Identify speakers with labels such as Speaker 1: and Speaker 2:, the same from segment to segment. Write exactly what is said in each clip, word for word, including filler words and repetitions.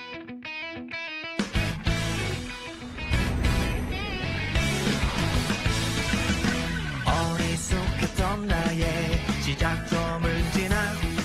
Speaker 1: 어리숙했던 나의 시작점을 지나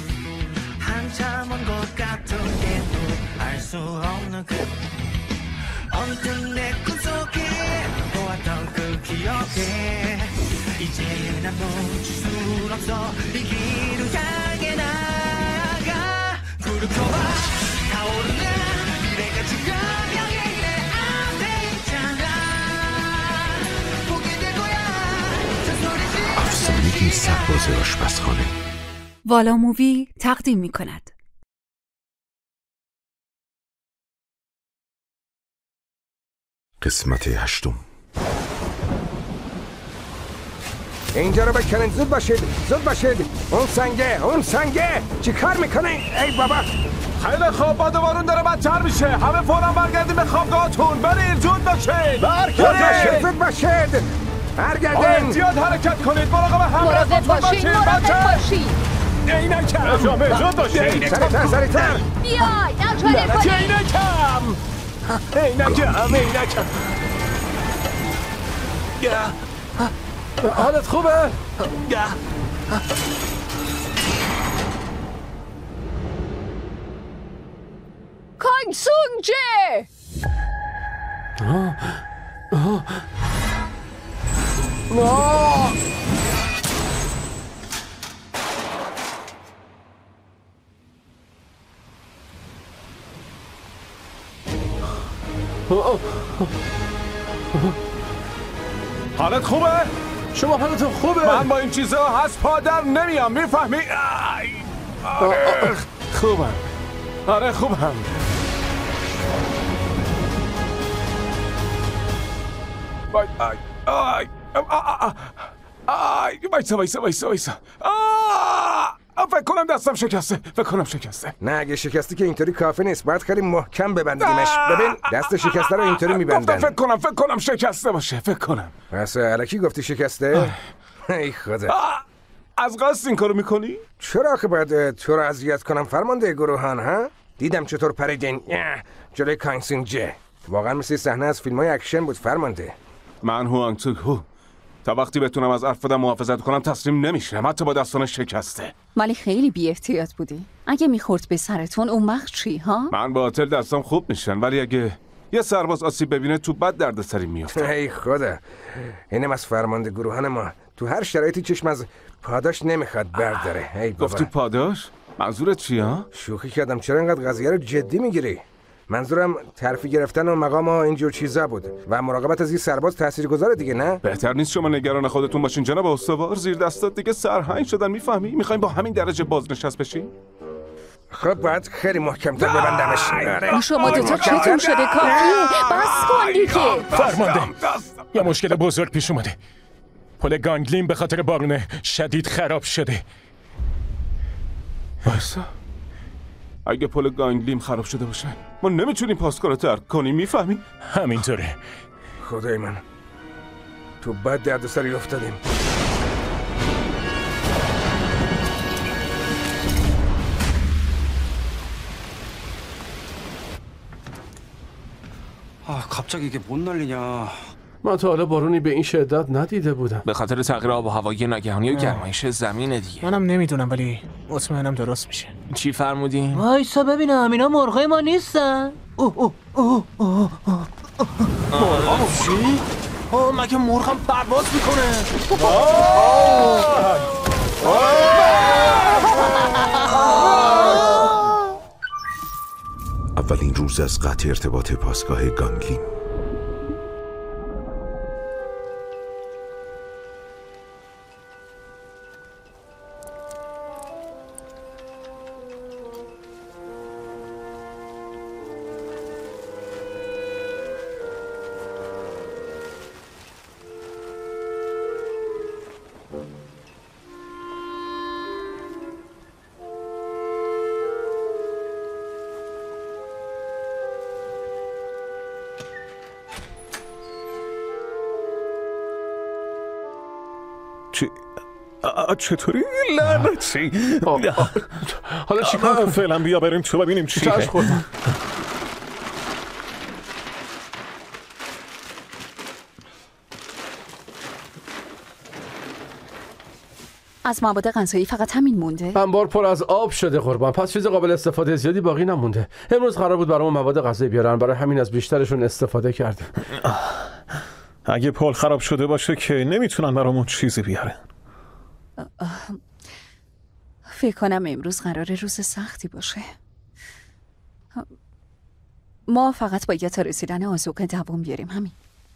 Speaker 1: 한참 온 것 같은데도 알 수 없는 그 언뜻 내 꿈속에 보았던 그 기억에 이제 난 멈출 수 없어 이 길을 향해 나아가 구름켜봐 타오르는 미래가 지금 향해 내 앞에 있잖아 보게 될 거야 저 소리 지르는
Speaker 2: افسانه‌ای سرباز آشپزخانه.
Speaker 3: والا مووی تقدیم می کند.
Speaker 2: قسمت هشتم.
Speaker 4: اینجا رو بکنید، زود باشید زود باشید. اون سنگه اون سنگه چی کار میکنین؟ ای بابا
Speaker 5: خیلی خوب، باد بارون داره بدتر میشه. همه فوراً برگردیم به خوابگاهتون. برید زود باشید.
Speaker 4: برگردید زود باشید. برگردید.
Speaker 5: احتیاط حرکت کنید. مراقب هم
Speaker 6: مراقب باشید مراقب باشید.
Speaker 5: عینکم زود باشید.
Speaker 4: سریعتر سریعتر
Speaker 6: بیای عجله کنید.
Speaker 5: عینکم عینکم عینکم. حالت خوبه؟
Speaker 6: کانگ سونگ جه.
Speaker 5: حالت خوبه؟ شما حالتون خوبه؟ من با این چیزا از پا در نمیام، میفهمی؟ آره خوبم آره خوبم. آی آی آی آی وایسا وایسا وایسا وایسا. فکر کنم دستم شکسته فکر کنم شکسته.
Speaker 4: نه اگه شکستی که اینطوری کافی نیست، باید خیلی محکم ببندیمش. ببین دست شکسته رو اینطوری میبندن.
Speaker 5: فکر کنم فکر کنم شکسته باشه فکر کنم.
Speaker 4: پس الکی گفتی شکسته؟ ای خدا،
Speaker 5: از قصد این کارو میکنی؟
Speaker 4: چرا که باید تو رو اذیت کنم فرمانده گروهان ها؟ دیدم چطور پریدین جلوی کانگ سونگ جه. واقعا مثل صحنه از فیلم‌های اکشن بود فرمانده.
Speaker 5: من هوانگ توک هو تا وقتی بتونم از حرف خودم محافظت کنم تسلیم نمیشم، حتی با دستان شکسته.
Speaker 6: ولی خیلی بی احتیاط بودی. اگه میخورد به سرتون اون وقت چی ها؟
Speaker 5: من با هتل دستام خوب میشن، ولی اگه یه سرباز آسیب ببینه تو بد دردسری میافته.
Speaker 4: ای خدا، اینم از فرمانده گروهان ما. تو هر شرایطی چشم از پاداش نمیخواد برداره. ای بابا.
Speaker 5: گفتی پاداش؟ منظورت چیه ها؟
Speaker 4: شوخی کردم، چرا اینقدر قضیه رو جدی میگیری؟ منظورم ترفی گرفتن و مقام و اینجور چیزا بود و مراقبت از این سرباز تاثیرگذاره دیگه، نه؟
Speaker 5: بهتر نیست شما نگران خودتون باشین جناب استوار؟ زیر دستات دیگه سرهنگ شدن، میفهمی؟ میخوایم با همین درجه بازنشست بشین؟
Speaker 4: خب باید خیلی محکم‌تر ببندمش.
Speaker 6: شما دوتا چطور شده کافیه؟ بس کن دیگه.
Speaker 7: فرمانده، یه مشکل بزرگ پیش اومده. پل گانگلیم به خاطر بارون شدید خراب شده.
Speaker 5: وایسا، اگه پل گانگلیم خراب شده باشه ما نمیتونیم پاسکو رو ترک کنیم، میفهمی؟
Speaker 7: همینطوره.
Speaker 4: خدای من، تو بد دردسری افتادیم.
Speaker 8: 아, 갑자기 이게 뭔 난리냐.
Speaker 9: من تا حالا بارونی به این شدت ندیده بودم.
Speaker 10: به خاطر تغییر آب و هوایی ناگهانی و گرمایش زمین دیگه.
Speaker 11: منم نمیدونم ولی مطمئنم درست میشه.
Speaker 10: چی فرمودین؟
Speaker 11: وایسا ببینم اینا مرغای ما نیستن. اوه اوه اوه اوه
Speaker 10: مرغا چی؟ اوه مگه مرغم پرواز میکنه؟
Speaker 2: اولین روز از قطع ارتباط پاسگاه گانگلیم.
Speaker 7: چطوری؟ لعنتی.
Speaker 9: حالا چی کار؟
Speaker 7: فعلا بیا بریم تو ببینیم چیه.
Speaker 6: از مواد غذایی فقط همین مونده؟
Speaker 9: انبار پر از آب شده قربان، پس چیز قابل استفاده زیادی باقی نمونده. امروز قرار بود برام مواد غذایی بیارن، برای همین از بیشترشون استفاده کردم.
Speaker 7: اگه پل خراب شده باشه که نمیتونن برامون چیزی بیارن.
Speaker 6: فکر کنم امروز قراره روز سختی باشه. ما فقط باید تا رسیدن آذوقه دوام بیاریم، همین.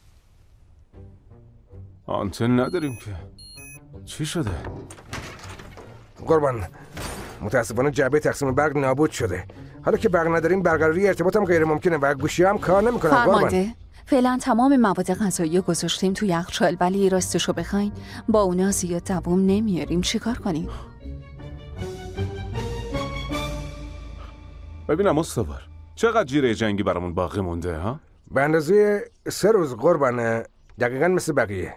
Speaker 5: آنتن نداریم که. چی شده؟
Speaker 4: قربان، متاسفانه جعبه تقسیم برق نابود شده. حالا که برق نداریم برقراری ارتباط هم غیر ممکنه و گوشی هم کار نمیکنه.
Speaker 6: فرمانده، فعلا تمام مواد غذایی گذاشتیم تو یخچال، ولی راستشو بخواین با اونا زیاد دوام نمیاریم. چیکار کنیم؟
Speaker 5: ببینم استوار، چقدر جیره جنگی برامون باقی مونده ها؟
Speaker 4: به اندازه سه روز قربان، دقیقاً مثل بقیه.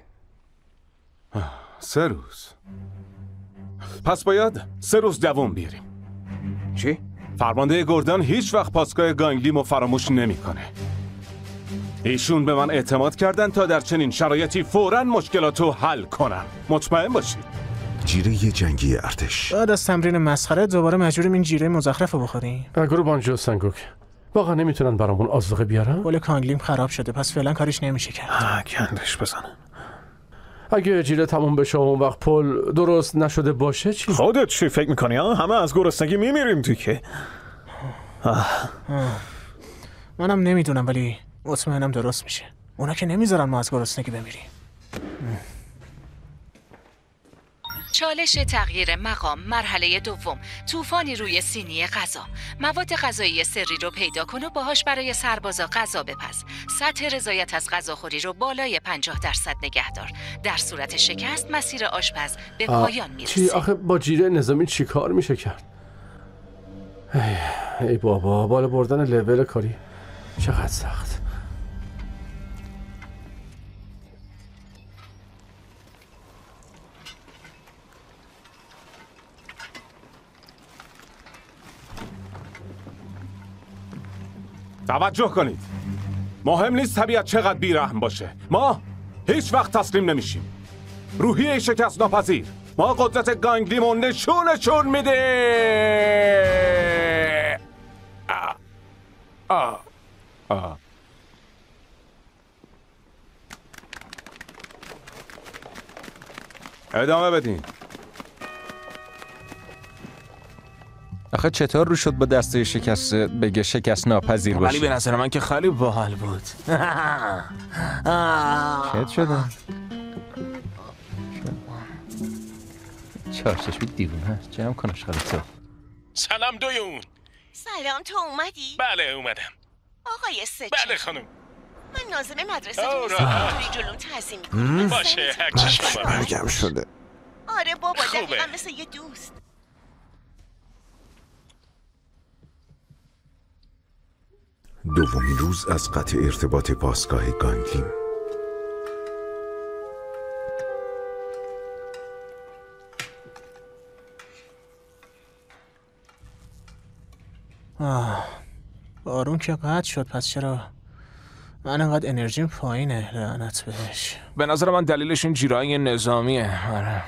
Speaker 5: سه روز؟ پس باید سه روز دوام بیاریم.
Speaker 4: چی؟
Speaker 5: فرمانده گردن هیچ وقت پاسگاه گانگلیمو فراموش نمیکنه. ایشون به من اعتماد کردن تا در چنین شرایطی فوراً مشکلاتو حل کنم. مطمئن باشید.
Speaker 2: جیره جنگی ارتش.
Speaker 11: بعد از تمرین مسخره دوباره مجبوریم این جیره مزخرف رو بخوریم.
Speaker 9: قربان جو سنگوک، واقعا نمیتونن برامون آذوقه بیارن؟
Speaker 11: پل کانگلیم خراب شده، پس فعلا کارش نمیشه کرد.
Speaker 7: گندش بزنن.
Speaker 9: اگه جیره تموم بشه اون وقت پل درست نشده باشه چی؟
Speaker 7: خودت چی فکر میکنی ها؟ همه از گرسنگی میمیریم دیگه.
Speaker 11: منم نمیدونم ولی مطمئنم درست میشه. اونا که نمیذارن ما از گرسنگی بمیریم.
Speaker 3: چالش تغییر مقام مرحله دوم. طوفانی روی سینی غذا. مواد غذایی سری رو پیدا کن و باهاش برای سربازا غذا بپز. سطح رضایت از غذاخوری رو بالای پنجاه درصد نگه دار. در صورت شکست مسیر آشپز به پایان میرسه.
Speaker 9: چی آخه با جیره نظامی چی کار میشه کرد؟ ای, ای بابا، بالا بردن لول کاری چقدر سخت.
Speaker 5: توجه کنید، مهم نیست طبیعت چقدر بیرحم باشه، ما هیچ وقت تسلیم نمیشیم. روحیه شکست ناپذیر، ما قدرت گانگلیمون نشونشون میده. آه. آه. آه. ادامه بدین.
Speaker 12: آخه چطور رو شد با دسته شکست بگه شکست ناپذیر باشه؟
Speaker 10: ولی به نظر من که خیلی باحال بود.
Speaker 12: چت شده؟ چارچشمی دیوونه هست. جمع کنش خالی تو.
Speaker 7: سلام دویون.
Speaker 13: سلام، تو اومدی؟
Speaker 7: بله اومدم.
Speaker 13: آقای سچ.
Speaker 7: بله خانم.
Speaker 13: من ناظم مدرسه تو نیستم، اینطوری جلوم تعظیم میکنم.
Speaker 7: باشه هرچی شما.
Speaker 2: برگم شده.
Speaker 13: آره بابا، دقیقا مثل یه دوست.
Speaker 2: دومین روز از قطع ارتباط پاسگاه گانگلیم.
Speaker 11: آه، بارون که قطع شد، پس چرا من انقدر انرژیم پایینه؟ لعنت بهش.
Speaker 10: به نظر من دلیلش این جیره‌های نظامیه. آره.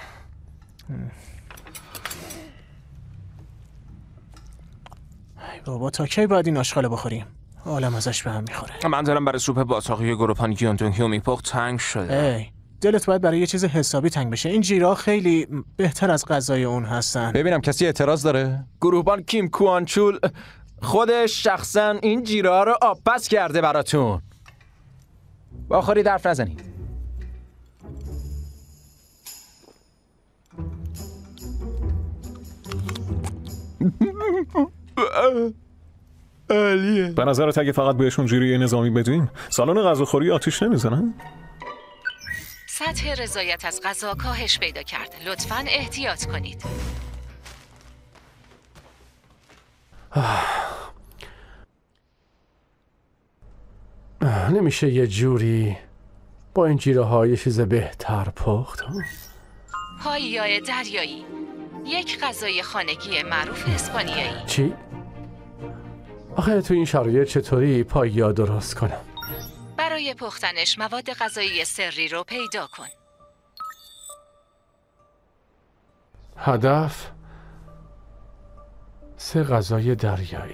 Speaker 11: ای بابا، تا کی باید این آشغال بخوریم؟ حالم ازش به هم میخوره.
Speaker 10: من دارم برای سوپ باتاقی گروپان گیاندونگیو میپخت تنگ شده.
Speaker 11: ای دلت باید برای یه چیز حسابی تنگ بشه. این جیرا خیلی بهتر از غذای اون هستن.
Speaker 12: ببینم کسی اعتراض داره؟
Speaker 14: گروهبان کیم کوانچول خودش شخصا این جیرا رو آبپز کرده براتون. بخورید حرف نزنید.
Speaker 7: عالیه. به نظرت اگه فقط بهشون جیره نظامی بدیم سالن غذاخوری آتیش نمیزنن؟
Speaker 3: سطح رضایت از غذا کاهش پیدا کرد. لطفاً احتیاط کنید.
Speaker 9: نمیشه یه جوری با این جیره ها یه چیز بهتر پخت؟
Speaker 3: پاییای دریایی، یک غذای خانگی معروف اسپانیایی.
Speaker 9: چی؟ آخه تو این شرایط چطوری پاییا درست کنم؟
Speaker 3: برای پختنش مواد غذایی سری رو پیدا کن.
Speaker 9: هدف سه غذای دریایی.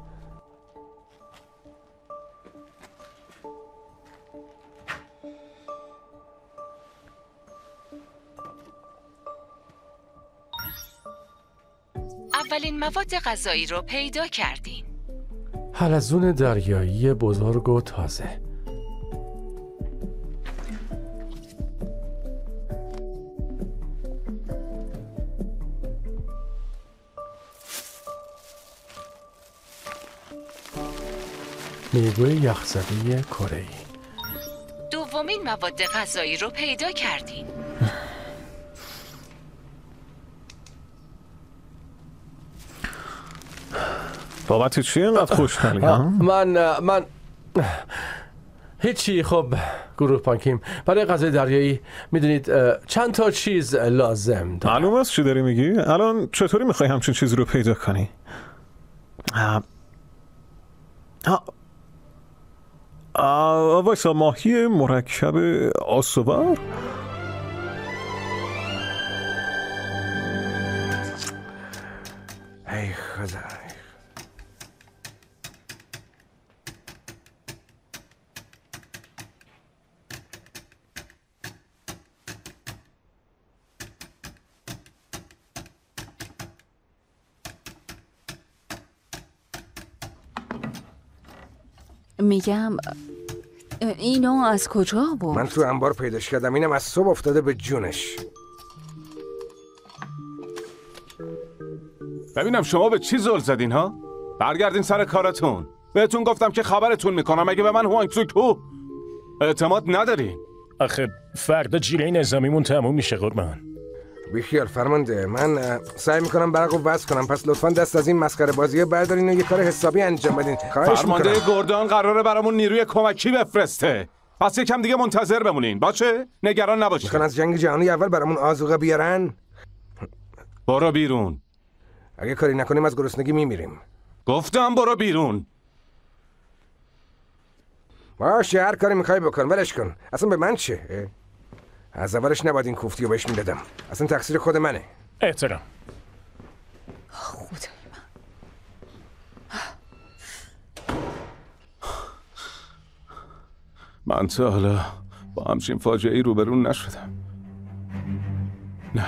Speaker 3: اولین مواد غذایی رو پیدا کردین.
Speaker 9: حلزون دریایی بزرگ و تازه. میگوی یخزده کره‌ای.
Speaker 3: دومین مواد غذایی رو پیدا کردین.
Speaker 5: بابت چی اینقدر خوشحالی ها؟
Speaker 9: من من هیچی. خب گروه پانکیم، برای غذای دریایی میدونید چند تا چیز لازم دارم.
Speaker 5: معلوم است چی داری میگی؟ الان چطوری میخوای همچین چیزی رو پیدا کنی؟ آه آه وایسا، ماهی مرکب آسوبر؟
Speaker 4: ای خدا.
Speaker 6: میگم اینو از کجا بود؟
Speaker 4: من تو انبار پیداش کردم. اینم از صبح افتاده به جونش.
Speaker 5: ببینم شما به چی زل زدین ها؟ برگردین سر کارتون. بهتون گفتم که خبرتون میکنم. اگه به من هوانگ سوک هو اعتماد ندارین.
Speaker 7: آخه فردا جیره نظامیمون تموم میشه قربان.
Speaker 4: بیخیال فرمانده، من سعی میکنم برقو وصل کنم، پس لطفاً دست از این مسخره بازی‌ها بردارین و یه کار حسابی انجام بدین. خواهش
Speaker 5: فرمانده
Speaker 4: میکنم.
Speaker 5: گردان قراره برامون نیروی کمکی بفرسته. پس یکم دیگه منتظر بمونین. باشه؟ نگران نباشید.
Speaker 4: میخوان از جنگ جهانی اول برامون آذوقه بیارن؟
Speaker 5: برو بیرون.
Speaker 4: اگه کاری نکنیم از گرسنگی میمیریم.
Speaker 5: گفتم برو بیرون.
Speaker 4: باشه، هر کاری میخوای بکن، ولش کن. اصلا به من چه؟ از اولش نباید این کوفتی رو بهش میدادم. اصلا تقصیر خود منه.
Speaker 7: احترام.
Speaker 6: خدای
Speaker 5: من من تا حالا با همچین فاجعه‌ای روبرو نشدم. نه،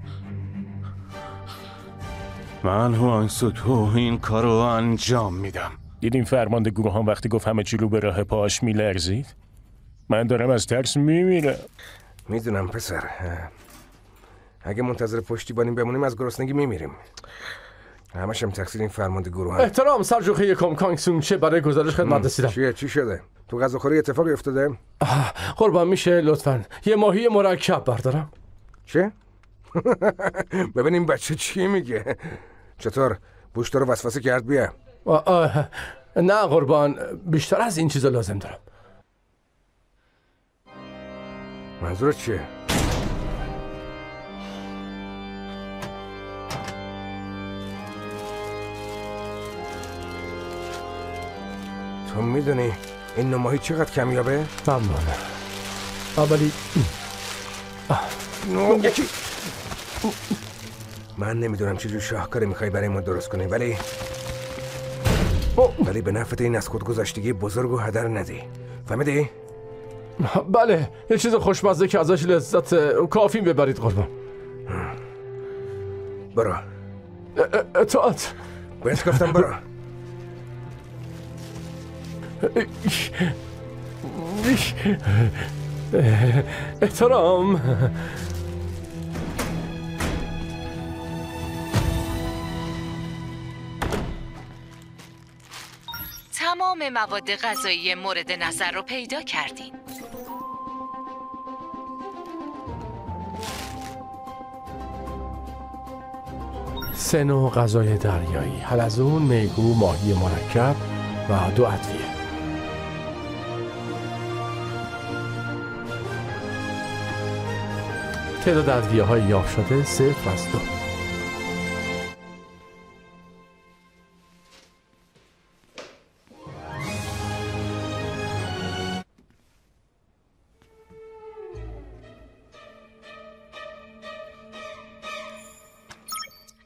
Speaker 5: من هوانگ سوک هو این کارو انجام میدم.
Speaker 7: دیدین فرمانده گروهان وقتی گفت همه چی رو به راه پاش میلرزید؟ من دارم از ترس میمیرم.
Speaker 4: میدونم پسر، اگه منتظر پشتیبانی بمونیم از گرسنگی میمیریم. همش هم تقصیر این فرمانده گروهان.
Speaker 9: احترام سرجوخه یکم کانگ سونگ چه برای گزارش خدمت رسیدم.
Speaker 4: چیه؟ چی شده؟ تو غذاخوری اتفاقی افتاده؟
Speaker 9: قربان میشه لطفاً یه ماهی مرکب بردارم؟
Speaker 4: چه؟ ببینیم بچه چی میگه. چطور؟ بوش تو رو وسوسه کرد بیا؟
Speaker 9: آه آه. نه قربان، بیشتر از این چیزا لازم دارم.
Speaker 4: منظورت چیه؟ تو میدونی این نوع ماهی چقدر کمیابه؟
Speaker 9: ممنونه. اولی
Speaker 4: اون یکی من نمیدونم چجور شاهکاری میخوای برای ما درست کنی، ولی ولی به نفت این از خودگذشتگی بزرگ و هدر ندی. فهمیدی؟
Speaker 9: بله، یه چیز خوشمزه که ازش لذت کافی ببرید قربان.
Speaker 4: برو.
Speaker 9: اطاعت.
Speaker 4: بهت گفتم برو.
Speaker 9: احترام.
Speaker 3: تمام مواد غذایی مورد نظر رو پیدا کردین.
Speaker 9: سه نوع غذای دریایی: حلزون، میگو، ماهی مرکب و دو ادویه. تعداد ادویه های یافت شده صفر از دو.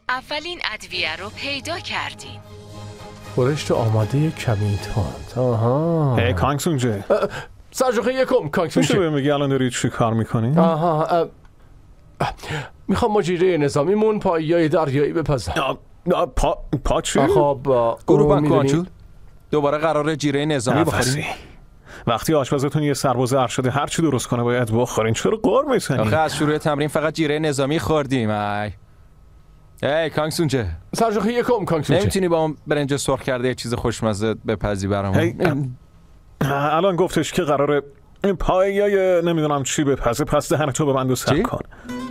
Speaker 3: اولین ادویه رو پیدا کردین.
Speaker 9: خورشت آماده کمی تند. آها.
Speaker 5: هی کانگسونجه.
Speaker 9: سرجوخه یکم کانگسونجه.
Speaker 5: میشه بگی الان داری چی کار میکنی؟
Speaker 9: آها. میخوام مجیره نظامیمون پایه‌های دریایی بپزم.
Speaker 5: پا پا چی؟
Speaker 9: خب
Speaker 12: گروه بانکوانچول دوباره قراره جیره نظامی بخوریم.
Speaker 5: وقتی آشپزتون یه سرباز ارشد هر چی درست کنه باید بخورین. چرا قور میزنی؟
Speaker 12: آخه از شروع تمرین فقط جیره نظامی خوردیم. ای ای کانگسونجه.
Speaker 9: سرجوخه یکم کانگسونجه.
Speaker 12: نمیتونی با اون برنج سرخ کرده یه چیز خوشمزه بپزی برامون؟
Speaker 5: الان گفتش که قراره این پایه‌ای نمیدونم چی بپزه، پس دهنتو به بند و سر کن.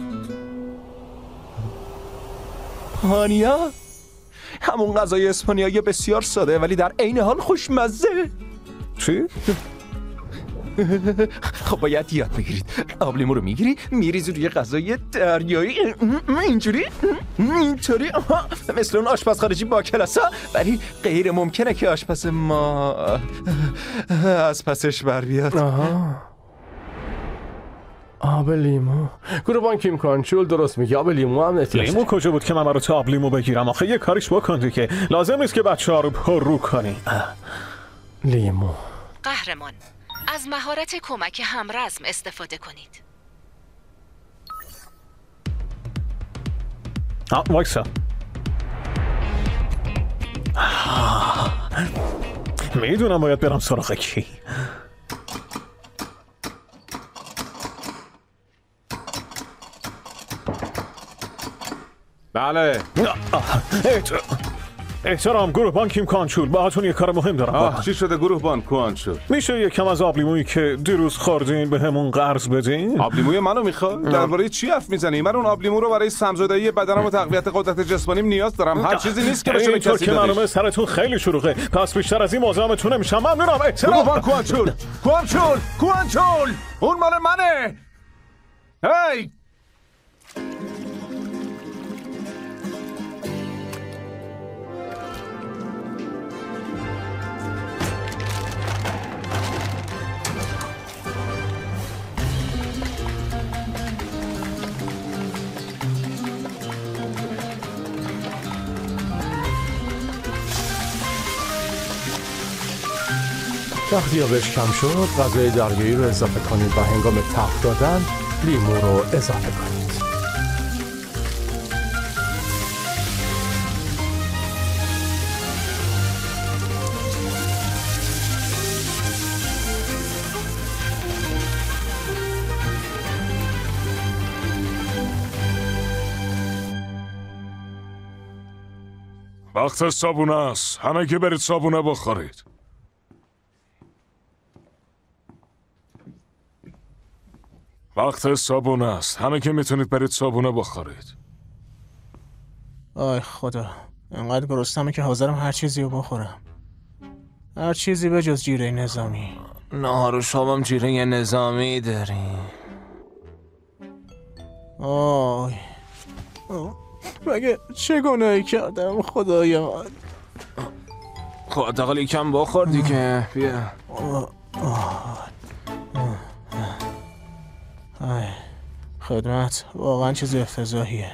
Speaker 12: هانیا؟ همون غذای اسپانیایی بسیار ساده ولی در عین حال خوشمزه.
Speaker 5: چی؟
Speaker 12: خب باید یاد بگیرید. آبلیمو رو میگیری میریزی روی غذای دریایی اینجوری اینطوری مثل اون آشپز خارجی با کلاسا، ولی غیر ممکنه که آشپز ما از پسش بر بیاد.
Speaker 9: آها. آب لیمو. گروبان کیم کانچول درست میگه. آب لیمو هم نتیجه.
Speaker 5: لیمو کجا بود که من برای تو آب لیمو بگیرم؟ آخه یه کاریش بکن دیگه. لازم نیست که بچه ها رو پر رو کنی.
Speaker 9: لیمو.
Speaker 3: قهرمان از مهارت کمک همرزم استفاده کنید.
Speaker 5: آه وایسا. میدونم باید برم سراغ کی.
Speaker 15: بله.
Speaker 5: احترام گروه بان کیم کانچول، باهاتون یه کار مهم دارم.
Speaker 15: آه چی شده گروه بان کانچول؟
Speaker 5: میشه یکم از آبلیمویی که دیروز خوردین به همون قرض بدین؟
Speaker 15: آبلیموی منو میخواد؟ درباره چی حرف میزنی؟ من اون آبلیمو رو برای سمزدایی بدنم و تقویت قدرت جسمانیم نیاز دارم. هر چیزی نیست که بشه به کسی
Speaker 5: که معلومه سرتون خیلی شلوغه، پس بیشتر از این مزاحمتون نمیشم. ممنونم. احترام.
Speaker 15: گروه بان کانچول کانچول کانچول اون مال منه. هی
Speaker 9: وقتی آبش کم شد غذای دریایی رو اضافه کنید و هنگام تفت دادن لیمو رو اضافه کنید.
Speaker 16: وقت صابونه است. همه که برید صابونه بخورید. وقت صابونه است. همه که میتونید برید صابونه بخورید.
Speaker 11: آی خدا، انقدر گرسنمه که حاضرم هر چیزی رو بخورم. هر چیزی به جز جیره نظامی.
Speaker 10: نهار و شامم جیره نظامی داریم.
Speaker 11: آی مگه چه گناهی کردم خدایا؟
Speaker 10: خب حداقل یکم بخور دیگه. بیا.
Speaker 11: آی خدمت واقعا چیز افتضاحیه.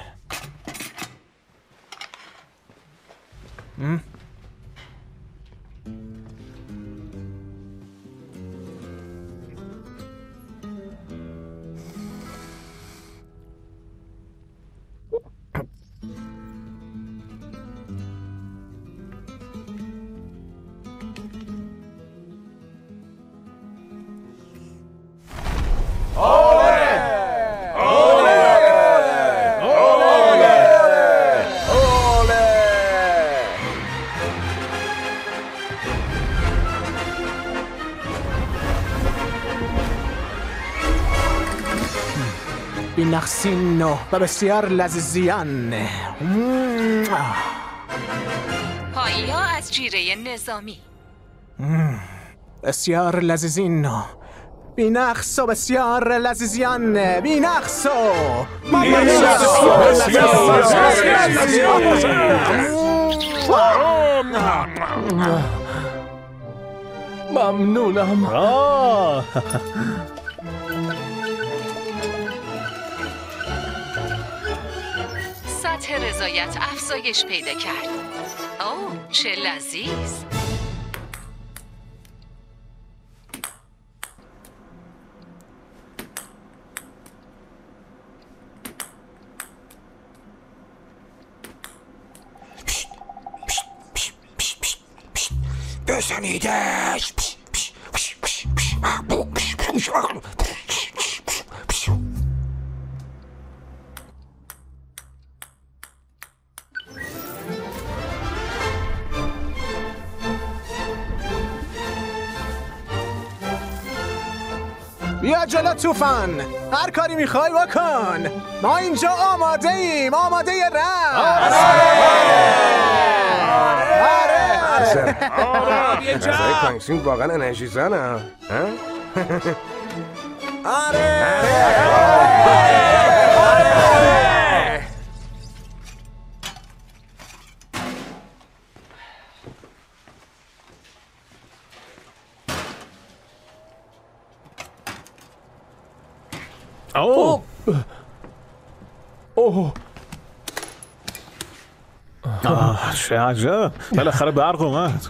Speaker 11: بینقصینو و بسیار لذیذیان.
Speaker 3: پایا از جیره نظامی.
Speaker 11: بسیار لذیذینو بینقص و بسیار لذیذیان. بینقص و
Speaker 9: ممنونم.
Speaker 3: سطح رضایت افزایش پیدا کرد. اوه چه لذیذ.
Speaker 4: بزنیدش.
Speaker 11: بیا جلو طوفان، هر کاری میخوای بکن. ما اینجا آماده ایم، آماده رفت.
Speaker 4: غذای کانگسینگ واقعا انرژی زنه.
Speaker 11: آره
Speaker 5: اوه اوه آه چه عجب، بالاخره برق اومد.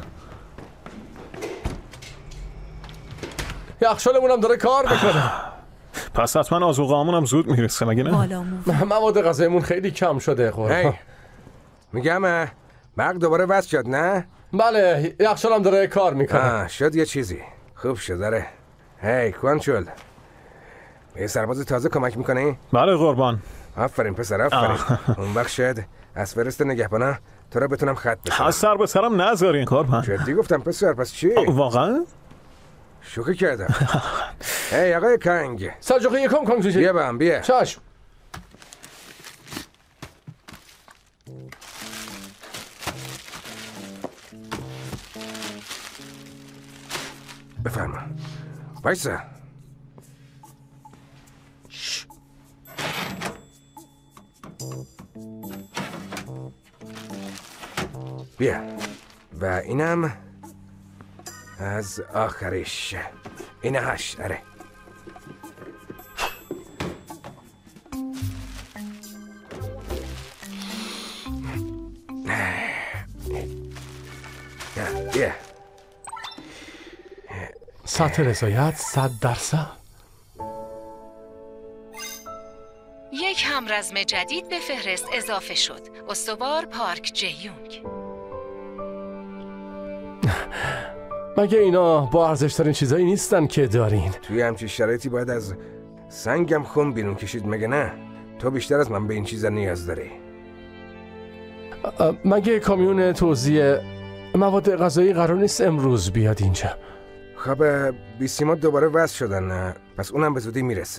Speaker 9: یخچالمون هم داره کار میکنه.
Speaker 5: پس حتما آذوقه‌مون هم زود میرسه مگه نه؟
Speaker 9: مواد غذاییمون خیلی کم شده.
Speaker 4: هی میگم برق دوباره وصل شد نه؟
Speaker 9: بله یخچالم داره کار میکنه.
Speaker 4: شد یه چیزی خوب شد. داره هی کنترل به سرباز تازه کمک میکنی؟
Speaker 5: بله قربان.
Speaker 4: آفرین پسر آفرین. اون وقت شاید از فرست نگهبانا تو را بتونم خط بزنم.
Speaker 5: از سر به سرم نذارین قربان.
Speaker 4: جدی گفتم پسر. پس چی؟
Speaker 5: واقعا؟
Speaker 4: شوخی کردم. هی آقای کنگ
Speaker 9: سرجوخی یکم کنگ
Speaker 4: بیا با هم بیا.
Speaker 9: چشم.
Speaker 4: بفرما. وایسا. بیا و اینم از آخرش. این هشت. اره بیا.
Speaker 9: سطح رضایت صد درصد.
Speaker 3: یک همرزم جدید به فهرست اضافه شد. استوار پارک جیونگ.
Speaker 9: مگه اینا با ارزش‌ترین چیزایی نیستن که دارین؟
Speaker 4: توی همچین شرایطی باید از سنگم خون بیرون کشید مگه نه؟ تو بیشتر از من به این چیزا نیاز داری.
Speaker 9: مگه کامیون توزیع مواد غذایی قرار نیست امروز بیاد اینجا؟
Speaker 4: خب بیسیما دوباره وصل شدن، پس اونم به زودی میرسه.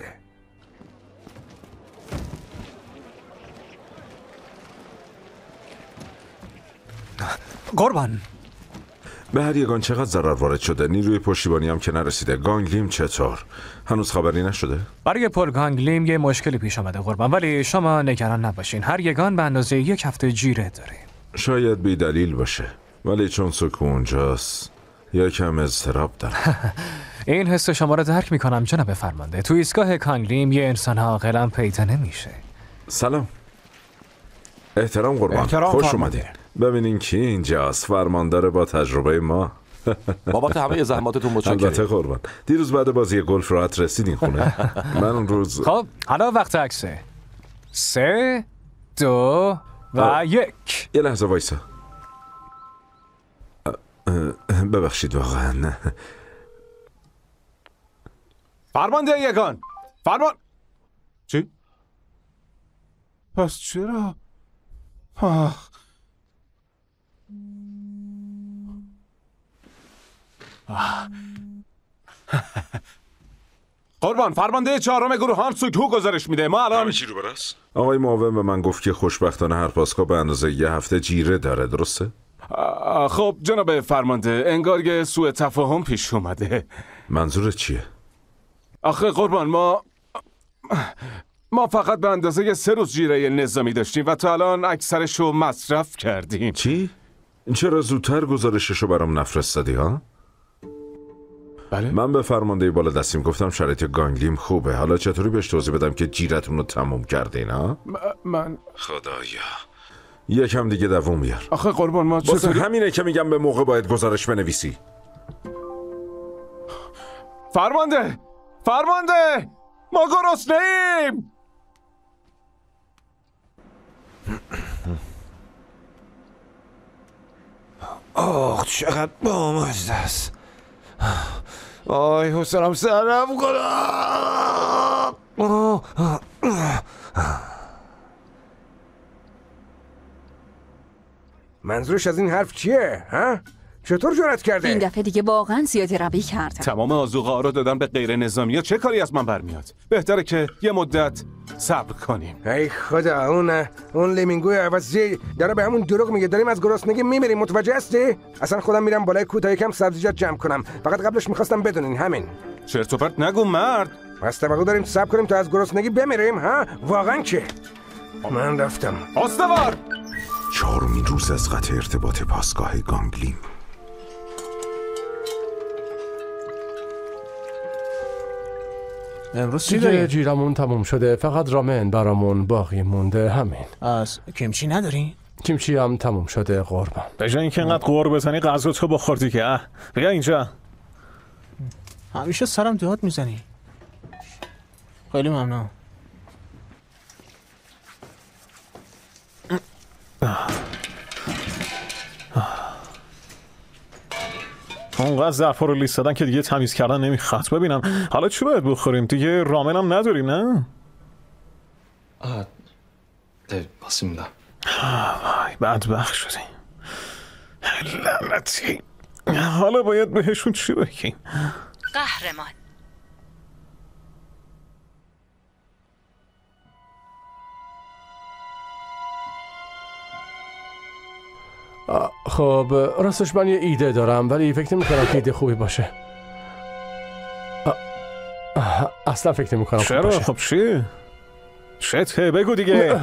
Speaker 10: قربان
Speaker 2: به هر یگان چقدر ضرر وارد شده؟ نیروی پشتیبانی هم که نرسیده. گانگلیم چطور؟ هنوز خبری نشده؟
Speaker 10: برای پل گانگلیم یه مشکلی پیش آمده قربان، ولی شما نگران نباشین. هر یگان به اندازه یک هفته جیره داره.
Speaker 2: شاید بی دلیل باشه، ولی چون سکو اونجاست یکم اضطراب داره.
Speaker 10: این حس شما رو درک میکنم جناب فرمانده. تو ایستگاه کانگلیم یه انسان عاقل پیدا نمیشه.
Speaker 2: سلام. احترام قربان.
Speaker 10: احترام
Speaker 2: خوش
Speaker 10: فرمانده.
Speaker 2: اومدین. ببینین کی اینجاست. فرماندار با تجربه ما.
Speaker 17: بابت همه زحماتتون متشکرم.
Speaker 2: البته قربان. دیروز بعد بازی گلف راحت رسیدین خونه. من اون روز
Speaker 10: خب حالا وقت عکسه. سه دو و آه. یک.
Speaker 2: یه لحظه وایسا. ببخشید واقعا.
Speaker 15: فرمانده یگان. فرمان چی؟ پس چرا؟ آه. آه. قربان فرمانده چهارم گروه هان سوکو گزارش میده. ما الان
Speaker 2: چی رو براست؟ آقای معاون به من گفت که خوشبختانه هر پاسگاه به اندازه یه هفته جیره داره، درسته؟
Speaker 15: خب جناب فرمانده انگار یه سوء تفاهم پیش اومده.
Speaker 2: منظورت چیه؟
Speaker 15: آخه قربان ما ما فقط به اندازه سه روز جیره نظامی داشتیم و تا الان اکثرش رو مصرف کردیم.
Speaker 2: چی؟ چرا زودتر گزارششو برام نفرستادی ها؟ بله؟ من به فرمانده بالا دستیم گفتم شرایط گانگلیم خوبه. حالا چطوری بهش توضیح بدم که جیرتون رو تموم کردین ها؟
Speaker 15: من
Speaker 2: خدایا یکم دیگه دووم بیار.
Speaker 15: آخه قربان ما
Speaker 2: چطوری؟
Speaker 15: چطوری؟
Speaker 2: همینه که میگم به موقع باید گزارش بنویسی.
Speaker 15: فرمانده فرمانده ما گرسنه‌ایم.
Speaker 18: آخ چقدر بامزده است. آی حسنم سرم کنم.
Speaker 4: منظورش از این حرف چیه؟ ها؟ چطور جرأت کرده؟
Speaker 6: این دفعه دیگه واقعا زیاده روی کردم.
Speaker 15: تمام آذوقه ها رو دادن به غیر نظامی ها. چه کاری از من برمیاد؟ بهتره که یه مدت صبر کنیم.
Speaker 4: ای خدا اون اون لیمینگوی عوضی داره به همون دروغ میگه داریم از گرسنگی میمیریم. متوجه هستی؟ اصلا خودم میرم بالای کوه یکم سبزیجات جمع کنم. فقط قبلش میخواستم بدونین همین.
Speaker 15: چرت و پرت نگو مرد.
Speaker 4: پس توقع داریم صبر کنیم تا از گرسنگی بمیریم ها؟ واقعا که من رفتم.
Speaker 15: استوار
Speaker 2: چهارمین روز از قطع ارتباط پاسگاه گانگلیم.
Speaker 11: امروز چی
Speaker 9: دیگه
Speaker 11: داری؟
Speaker 9: جیرمون تموم شده، فقط رامن برامون باقی مونده. همین.
Speaker 11: از کیمچی نداری؟
Speaker 9: کیمچی هم تموم شده قربان.
Speaker 7: به جای اینکه اینقدر قور بزنی غذا تو بخور دیگه. بیا اینجا.
Speaker 11: همیشه سرم داد میزنی. خیلی ممنون.
Speaker 7: اونقدر ظرفا رو لیست دادن که دیگه تمیز کردن نمیخواد. ببینم حالا چی باید بخوریم؟ دیگه رامن هم نداریم نه؟
Speaker 19: 아, 네 맞습니다.
Speaker 7: وای بدبخت شدیم. لعنتی. حالا باید بهشون چی بگیم؟
Speaker 3: قهرمان
Speaker 9: خب راستش من یه ایده دارم ولی فکر نمی کنم که ایده خوبی باشه. اصلا فکر نمی کنم خوب باشه.
Speaker 7: چرا؟ خب چی؟ چته؟ بگو دیگه.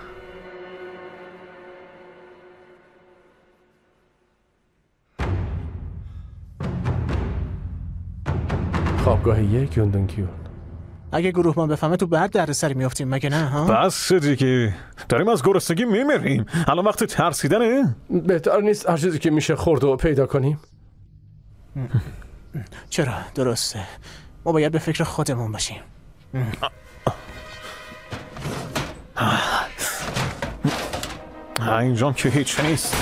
Speaker 9: خوابگاه یک یوندونکیون.
Speaker 11: اگه گروه ما بفهمه تو بعد در سری میافتیم مگه نه ها؟
Speaker 7: بس دیگه داریم از گرسنگی میمیریم. الان وقت ترسیدنه؟
Speaker 9: بهتر نیست هر چیزی که میشه خورد و پیدا کنیم؟
Speaker 11: چرا درسته ما باید به فکر خودمون باشیم.
Speaker 7: اینجام که هیچ نیست.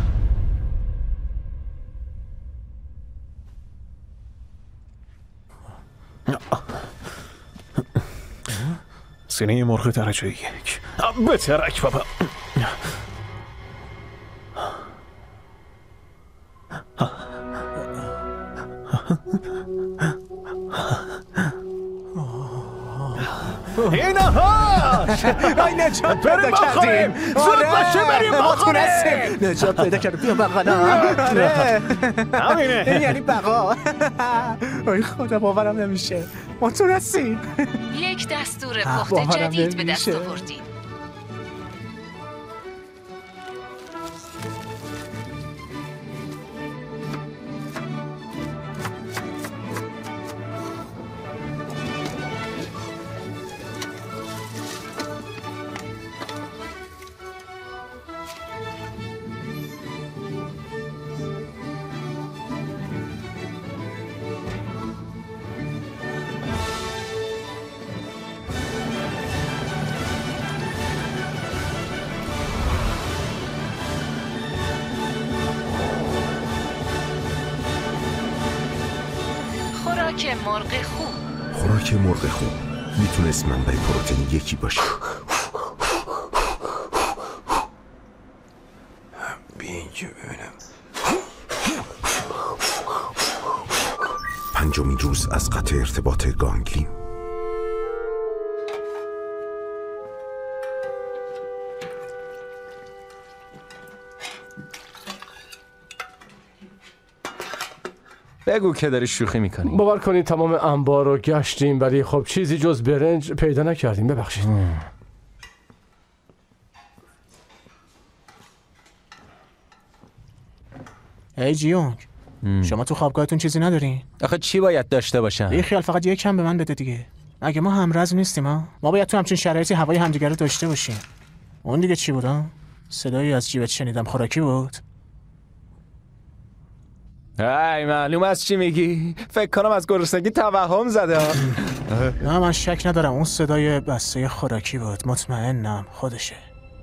Speaker 7: سینه مرغ درجه یک. بترک بابا.
Speaker 11: اینها ای نجات پیدا کردیم.
Speaker 7: زود باشه بریم بخوریم.
Speaker 11: نجات پیدا کردیم. بیا بقا. آره
Speaker 7: همینه.
Speaker 11: این یعنی بقا. ای خدا باورم نمیشه. ما تونستیم.
Speaker 3: یک دستور پخت جدید به دست آوردیم. خوراک مرغ خوب.
Speaker 2: خوراک مرغ خوب میتونست منبع پروتئین یکی باشه.
Speaker 18: اینجا ببینم.
Speaker 2: پنجمین روز از قطع ارتباط گانگلیم.
Speaker 14: بگو که داری شوخی میکنی.
Speaker 9: باور کنید تمام انبار رو گشتیم ولی خب چیزی جز برنج پیدا نکردیم. ببخشید.
Speaker 11: ای جیونگ شما تو خوابگاهتون چیزی ندارین؟
Speaker 14: آخه چی باید داشته باشم؟
Speaker 11: یه خیال فقط یک کم به من بده دیگه. اگه ما همرز نیستیم ها، ما باید تو همچین شرایطی هوای همدیگه رو داشته باشیم. اون دیگه چی بود ها؟ صدایی از جیبت شنیدم، خوراکی بود؟
Speaker 14: ای معلوم از چی میگی؟ فکر کنم از گرسنگی توهم زده.
Speaker 11: نه من شک ندارم اون صدای بسته خوراکی بود، مطمئنم خودشه.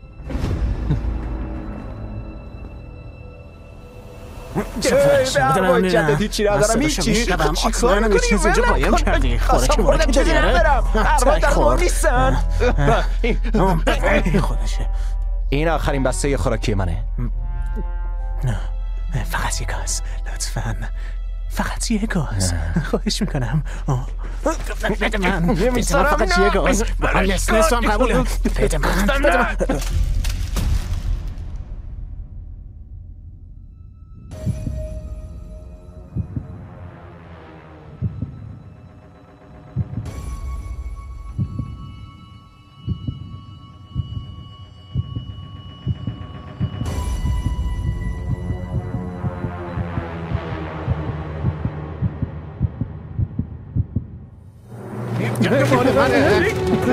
Speaker 14: به من جددی چی ندارم هیچی چیکار میکنی؟ چیزی قایم کردی خوراکی موردی چیزی ندارم اربا در مون نیستن. این آخرین بسته خوراکی منه.
Speaker 11: فقط یک گاز لطفاً، فقط یک گاز خواهش میکنم. بده من بده من فقط یک گاز. من نصف نصف هم قبولم. بده من بده من. مال منه.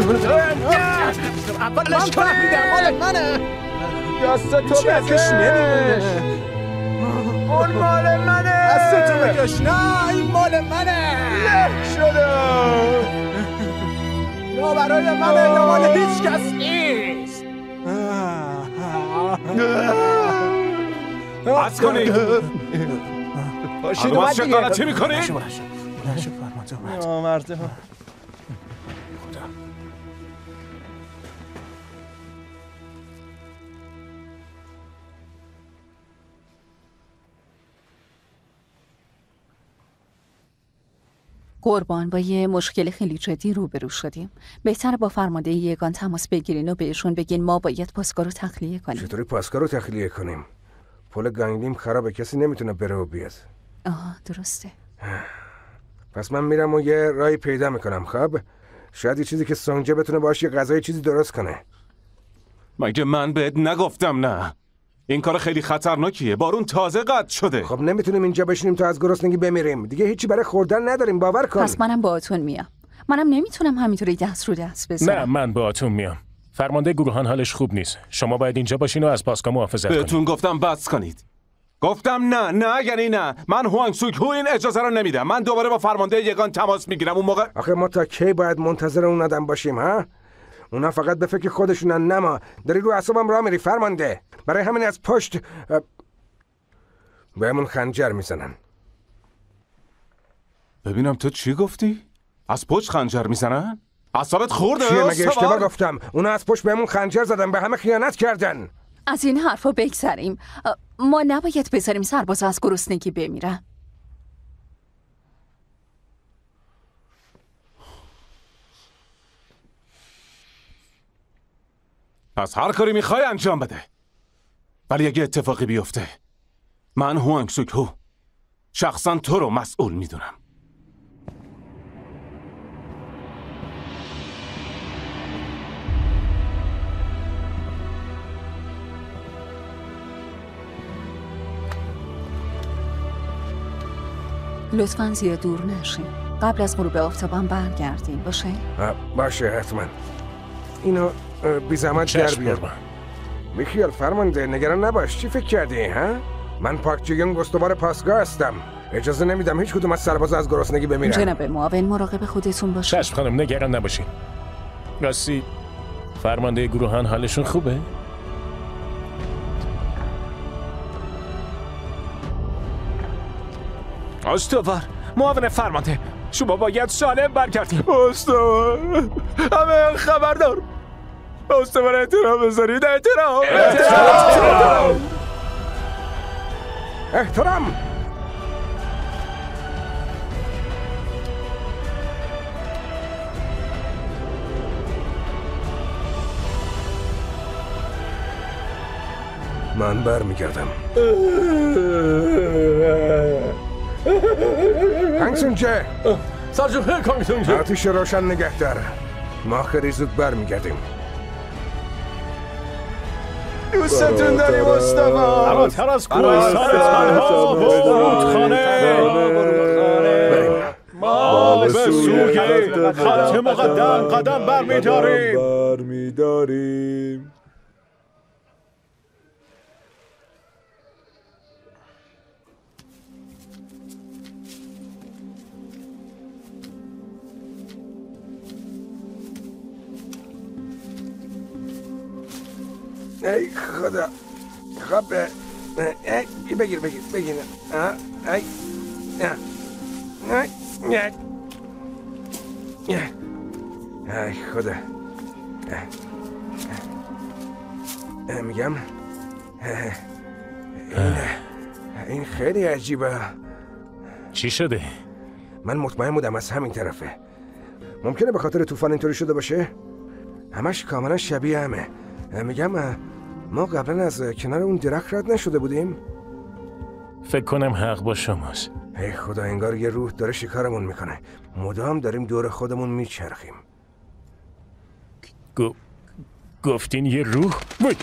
Speaker 11: اولش فهمیدم مال منه.
Speaker 14: دست تو بکش نمیده. اون مال منه.
Speaker 11: دست تو بکش. نه این مال منه.
Speaker 14: لک شده.
Speaker 11: یا برای منه یا مال هیچ کس نیست.
Speaker 15: بس کنی.
Speaker 14: باشید اومد دیگه.
Speaker 15: شکانه چی میکنی؟
Speaker 11: بلند شو بلند شو فرمانده اومد.
Speaker 14: آمرده ها.
Speaker 6: قربان با یه مشکل خیلی جدی روبرو شدیم. بهتر با فرمانده یگان تماس بگیرین و بهشون بگین ما باید پاسگاه رو تخلیه کنیم.
Speaker 4: چطوری پاسگاه رو تخلیه کنیم؟ پل گانگلیم خرابه، کسی نمیتونه بره و بیاد.
Speaker 6: آه درسته.
Speaker 4: پس من میرم و یه راهی پیدا میکنم. خب شاید یه چیزی که سونجه بتونه باشه یه غذای چیزی درست کنه.
Speaker 15: مگه من بهت نگفتم نه؟ این کار خیلی خطرناکیه. بارون تازه قطع شده.
Speaker 4: خب نمیتونیم اینجا بشینیم تا از گرسنگی بمیریم. دیگه هیچی برای خوردن نداریم، باور کن.
Speaker 6: پس منم باهاتون میام. منم نمیتونم همینطوری دست رو دست بزنم.
Speaker 20: نه من باهاتون میام. فرمانده گروهان حالش خوب نیست. شما باید اینجا باشین و از پاسگاه محافظت کنید.
Speaker 15: بهتون گفتم بس کنید. گفتم نه نه یعنی نه. من هوانگ سوک هو این اجازه رو نمیدم. من دوباره با فرمانده یگان تماس میگیرم. اون موقع
Speaker 4: آخه ما تا کی باید منتظر اون آدم باشیم ها؟ اونا فقط به فکر خودشونن، نه ما. داری رو اعصابم راه میری فرمانده. برای همین از پشت بهمون خنجر میزنن.
Speaker 15: ببینم تو چی گفتی؟ از پشت خنجر میزنن؟ اعصابت خورده؟
Speaker 4: چیه مگه اشتباه گفتم؟ اونا از پشت بهمون خنجر زدن، به همه خیانت کردن.
Speaker 6: از این حرفا بگذریم. ما نباید بذاریم سربازا از گرسنگی بمیرن.
Speaker 15: پس هر کاری میخوای انجام بده. ولی اگه اتفاقی بیفته من هوانگ سوک هو شخصا تو رو مسئول میدونم.
Speaker 6: لطفاً زیاد دور نشین. قبل از غروب آفتابم برگردین باشه؟
Speaker 4: باشه حتما. اینو بی زحمت در بیار. بیخیال فرمانده، نگران نباش. چی فکر کردی ها؟ من پاک جیونگ استوار پاسگاه هستم. اجازه نمیدم هیچ کدوم از سربازا از گرسنگی بمیرن.
Speaker 6: جناب معاون مراقب خودتون باشین.
Speaker 20: چشم خانم نگران نباشین. راستی فرمانده گروهان حالشون خوبه؟
Speaker 5: استوار معاون فرمانده، شما باید سالم برگردید. استوار همه خبردار. استوار احترام بذارید. احترام
Speaker 4: احترام احترام. من بر میگردم. کانگسونجه
Speaker 9: سرجوه کانگسونجه
Speaker 4: آتیش روشن نگه دار. ما خیلی زود بر میگردیم.
Speaker 14: دوستتون داریم استوار.
Speaker 7: فراتر از کوهستان تنها و رودخانه ما به سوی خط مقدم قدم برمی‌داریم
Speaker 2: برمی‌داریم.
Speaker 4: ای خدا. خب ای بگیر بگیر بگیر. ای ای ای ای خدا. میگم این این خیلی عجیبه.
Speaker 20: چی شده؟
Speaker 4: من مطمئن بودم از همین طرفه. ممکنه به خاطر طوفان اینطوری شده باشه؟ همش کاملا شبیه همه. میگم ما قبلا از کنار اون درخت رد نشده بودیم؟
Speaker 20: فکر کنم حق با شماست.
Speaker 4: ای خدا، انگار یه روح داره شکارمون میکنه. مدام داریم دور خودمون میچرخیم.
Speaker 20: گو... گفتین یه روح؟ وای!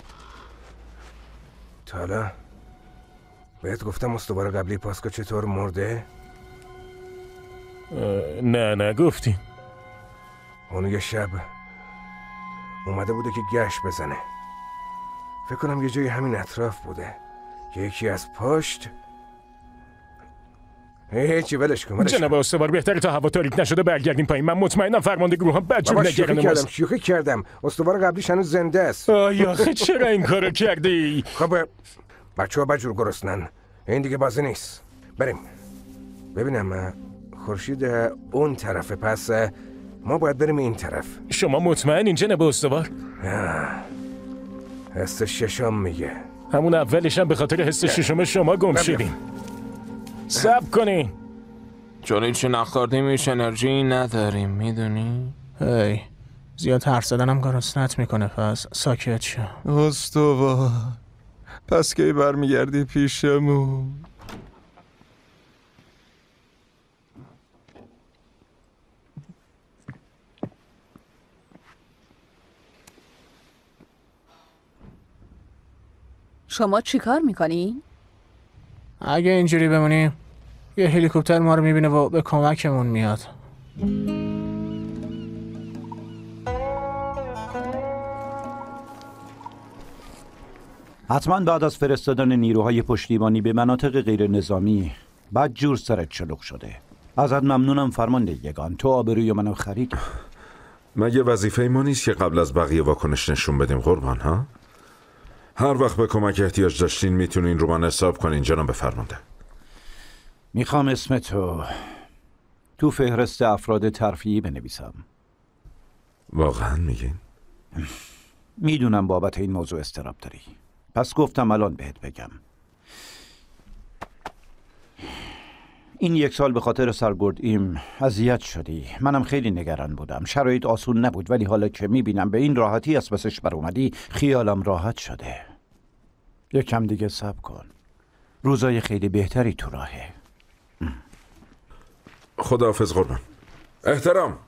Speaker 4: تا حالا بهت گفتم استوار قبلی پاسکا چطور مرده؟
Speaker 20: نه نه گفتین.
Speaker 4: اون یه شب اومده بوده که گشت بزنه. فکر کنم یه جای همین اطراف بوده که یکی از پشت. هیچی ولش کن ولش کن.
Speaker 20: جناب استوار بهتره تا هوا تاریک نشده برگردیم پایین. من مطمئنم فرمانده گروه هم بدجور نگران
Speaker 4: ماست. کردم شوخی کردم. استوار قبلیش هنوز زنده است.
Speaker 20: آیا آخه چرا این کارو کردی؟
Speaker 4: خب بچه ها بدجور گرسنن. این دیگه بازی نیست. بریم. ببینم خورشید اون طرفه، پس ما باید بریم این طرف.
Speaker 20: شما مطمئنین جناب استوار؟
Speaker 4: حس ششم میگه.
Speaker 20: همون اولش هم به خاطر حس ششم شما گم شدیم. صبر کنین.
Speaker 11: چون هیچی نخوردیم هیچ انرژی نداریم، میدونی؟
Speaker 10: هی زیاد حرف زدنم گرسنت میکنه، پس ساکت شو.
Speaker 12: استوار پس کی برمیگردی پیشمون؟
Speaker 6: شما چی کار میکنین؟
Speaker 10: اگه اینجوری بمونیم یه هلیکوپتر ما رو میبینه و به کمکمون میاد.
Speaker 21: حتما بعد از فرستادن نیروهای پشتیبانی به مناطق غیر نظامی بدجور سرت شلوغ شده. ازت ممنونم فرمانده یگان، تو آبروی منو خریدی.
Speaker 2: مگه وظیفه ما نیست که قبل از بقیه واکنش نشون بدیم قربان ها؟ هر وقت به کمک احتیاج داشتین میتونین رو من حساب کنین جناب فرمانده.
Speaker 21: میخوام اسم تو تو فهرست افراد ترفیعی بنویسم.
Speaker 2: واقعا میگین؟
Speaker 21: میدونم بابت این موضوع استراب داری، پس گفتم الان بهت بگم. این یک سال به خاطر سرگردیم اذیت شدی. منم خیلی نگران بودم. شرایط آسون نبود، ولی حالا که میبینم به این راحتی از پسش بر اومدی خیالم راحت شده. یکم دیگه صبر کن، روزای خیلی بهتری تو راهه.
Speaker 2: خداحافظ قربان. احترام.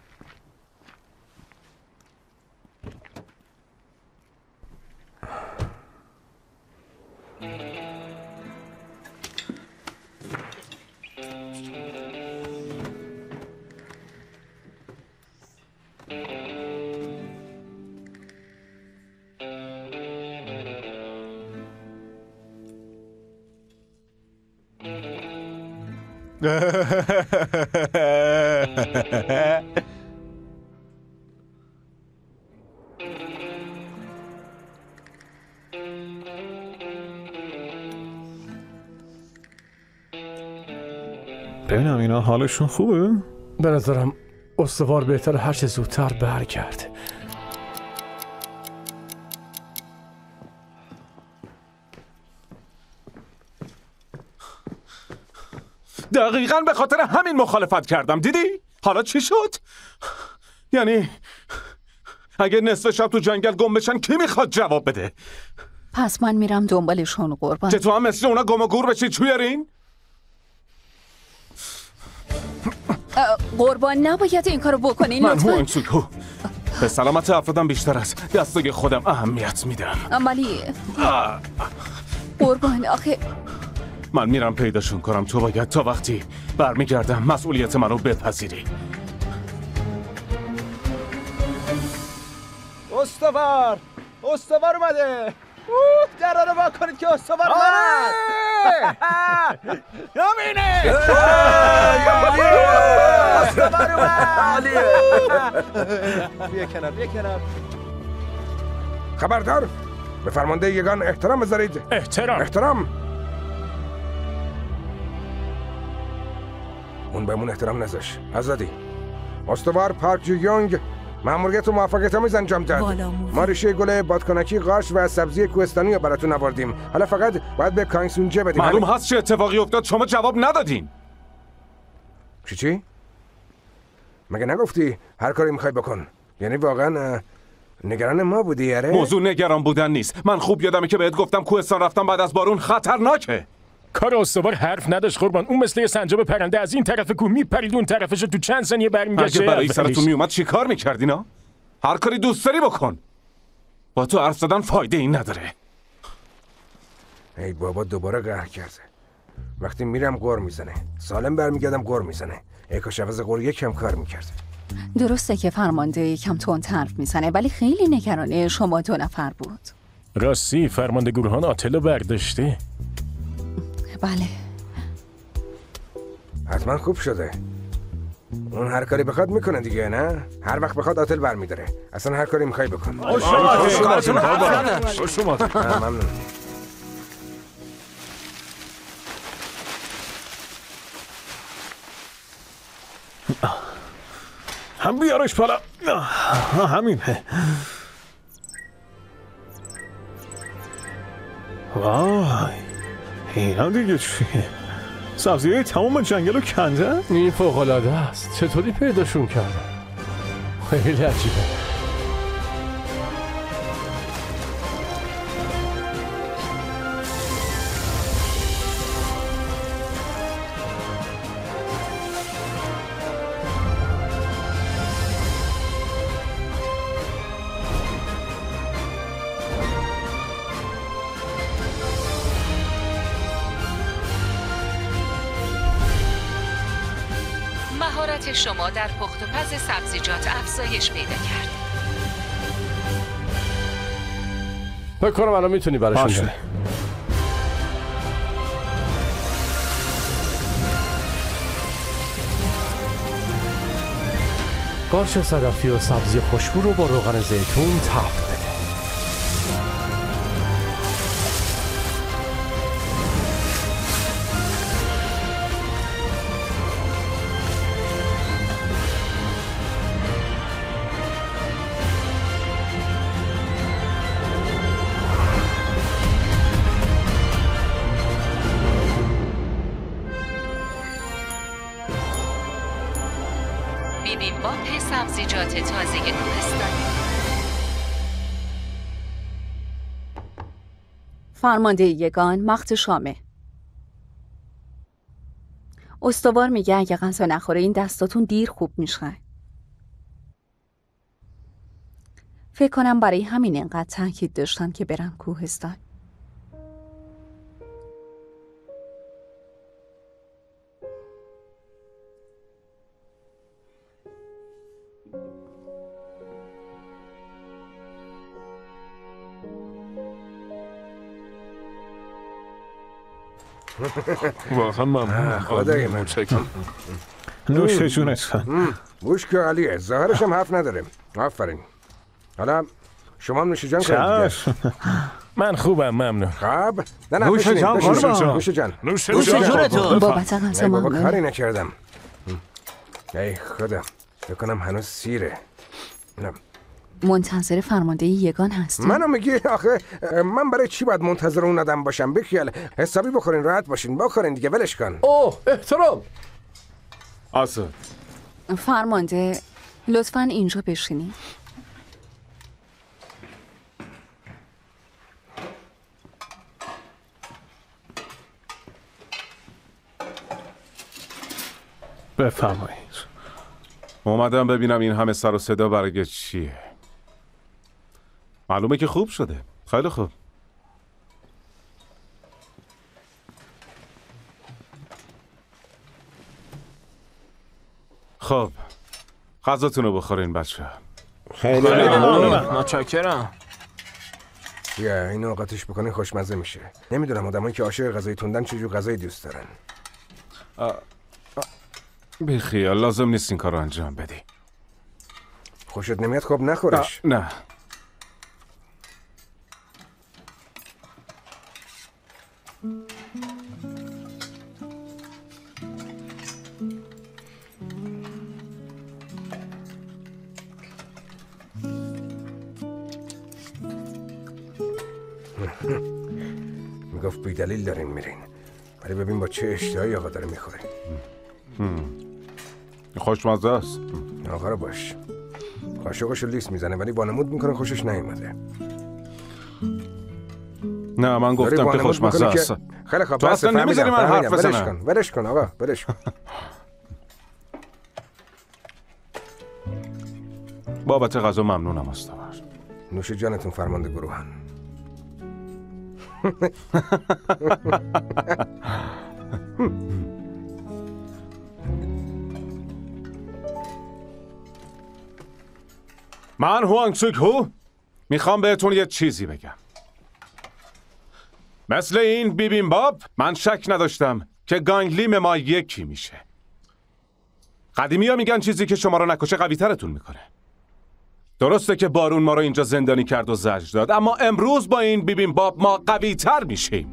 Speaker 7: ببینم اینا حالشون خوبه؟
Speaker 9: به نظرم استوار بهتر هر چه زودتر برگرد.
Speaker 15: دقیقاً به خاطر همین مخالفت کردم. دیدی؟ حالا چی شد؟ یعنی اگه نصف شب تو جنگل گم بشن کی میخواد جواب بده؟
Speaker 6: پس من میرم دنبالشون قربان.
Speaker 15: چه تو هم مثل اونا گم و گور بشی چویرین؟
Speaker 6: قربان نباید این کارو بکنین
Speaker 15: من
Speaker 6: لطفاً.
Speaker 15: هوانگ سوکو به سلامت افرادم بیشتر از دستای خودم اهمیت میدم.
Speaker 6: ولی قربان آخه
Speaker 15: من میرم پیداشون کنم. تو باید تا وقتی برمیگردم مسئولیت منو بپذیری.
Speaker 12: استوار استوار اومده. درا رو وا کنید که استوار اومد. همینه. استوار اومد. بیا کنار بیا کنار.
Speaker 4: خبردار به فرمانده یگان احترام بذارید.
Speaker 20: احترام
Speaker 4: احترام. اون بهمون احترام نذاش. آزادی. استوار پارک جو یونگ ماموریت و موفقیت آمیز انجام داد. ما ریشه گل بادکنکی قارچ و سبزی کوهستانی رو براتون آوردیم. حالا فقط باید به کانگسونجه بدیم.
Speaker 15: معلوم هست چه اتفاقی افتاد. شما جواب ندادین.
Speaker 4: چی چی؟ مگه نگفتی هر کاری میخوای بکن؟ یعنی واقعا نگران ما بودی یاره؟
Speaker 15: موضوع نگران بودن نیست. من خوب یادمه که بهت گفتم کوهستان رفتم بعد از بارون خطرناکه.
Speaker 20: کار استوار حرف نداشت قربان. اون مثل یه سنجاب پرنده از این طرف کوه میپرید اون طرفش تو چند ثانیه برمیگشت.
Speaker 15: اگه برای سرتون میومد چی کار میکردینا؟ هر کاری دوست داری بکن. با تو حرف زدن فایده این نداره.
Speaker 4: ای بابا دوباره قهر کرده. وقتی میرم قر میزنه. سالم برمیگردم قر میزنه. ای کاش عوض قر یکم کار میکرد.
Speaker 6: درسته که فرمانده یکم تند حرف میزنه ولی خیلی نگرانه شما دو نفر بود.
Speaker 20: راستی فرمانده گروهان آتلو برداشته.
Speaker 6: بله
Speaker 4: حتما خوب شده. اون هر کاری بخواد میکنه دیگه نه؟ هر وقت بخواد آتل برمیداره. اصلا هر کاری میخوای بکن.
Speaker 20: خوش اومدید. خوش اومدید.
Speaker 4: ممنون.
Speaker 20: هم بیارش بالا. همین. وای اینا دیگه چیه؟ سبزیه تمام جنگل رو کنده؟
Speaker 9: این فوق‌العاده است. چطوری پیداشون کردن؟ خیلی عجیبه.
Speaker 3: مهارت شما در پخت و پز سبزیجات افزایش پیدا کرد.
Speaker 9: فکر کنم الان میتونی براشون بری. قارچ صدفی و سبزی خوشبو رو با روغن زیتون تفت بده.
Speaker 3: بیبیمباپ سبزیجات تازه کوهستانی.
Speaker 6: فرمانده یگان مخت شامه. استوار میگه اگه غذا نخوره این دستاتون دیر خوب میشه. فکر کنم برای همین اینقدر تاکید داشتن که برن کوهستان.
Speaker 16: واقعا ممنون.
Speaker 4: خدای من.
Speaker 7: نوش جونت.
Speaker 4: بوش که علیه. ظاهرش هم حرف نداره. آفرین. حالا شما نوش جان کنید.
Speaker 20: من خوبم ممنون.
Speaker 4: خب نه نه
Speaker 20: نوش جان قربان.
Speaker 4: نوش جان.
Speaker 20: نوش جانتون.
Speaker 6: بابت غذا ممنون.
Speaker 4: کاری نکردم. ای خدا. بکنم هنوز سیره. نه.
Speaker 6: منتظر فرمانده یگان هستی؟
Speaker 4: منو میگی آخه من برای چی باید منتظر اون آدم باشم؟ بخیال حسابی بخورین راحت باشین. بخورین دیگه ولش کن.
Speaker 9: اوه احترام.
Speaker 15: آسد
Speaker 6: فرمانده لطفاً اینجا بشینید.
Speaker 7: بفرمایید.
Speaker 15: اومدم ببینم این همه سر و صدا برای چیه. معلومه که خوب شده. خیلی خوب. خب غذاتون رو بخورین بچه.
Speaker 18: خیلی
Speaker 10: ممنونم. متشکرم.
Speaker 4: یا اینو آقاتش بکنین خوشمزه میشه. نمیدونم آدمایی که عاشق غذای تندن چجور غذایی دوست دارن.
Speaker 15: بی خیال، لازم نیست این کار رو انجام بدی.
Speaker 4: خوشت نمیاد خب نخورش.
Speaker 15: نه
Speaker 4: میگفت بی دلیل دارین میرین، ولی ببین با چه اشتهایی آقا داره میخوره.
Speaker 15: خوشمزه است.
Speaker 4: آقا رو باش. قاشقشو لیست میزنه ولی وانمود میکنه خوشش نیومده.
Speaker 15: نه من گفتم که خوشمزه است.
Speaker 4: خیلی خوب.
Speaker 15: تو اصلا نمیذاری من حرف بزنم.
Speaker 4: ولش کن ولش کن آقا ولش کن.
Speaker 15: بابت غذا ممنونم استوار.
Speaker 4: نوش جانتون فرمانده گروهان.
Speaker 15: من هوانگ سوک هو میخوام بهتون یه چیزی بگم. مثل این بیبین باب من شک نداشتم که گانگلیم ما یکی میشه. قدیمی ها میگن چیزی که شما رو نکشه قوی ترتون میکنه. درسته که بارون ما رو اینجا زندانی کرد و زجر داد، اما امروز با این بیبین باب ما قوی تر میشیم.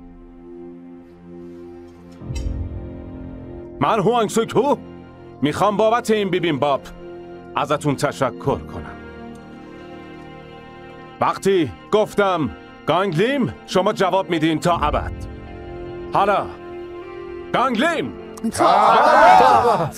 Speaker 15: من هوانگ سوک هو میخوام بابت این بیبین باب ازتون تشکر کنم. وقتی گفتم گانگلیم شما جواب میدین تا ابد. حالا گانگلیم
Speaker 9: تا ابد.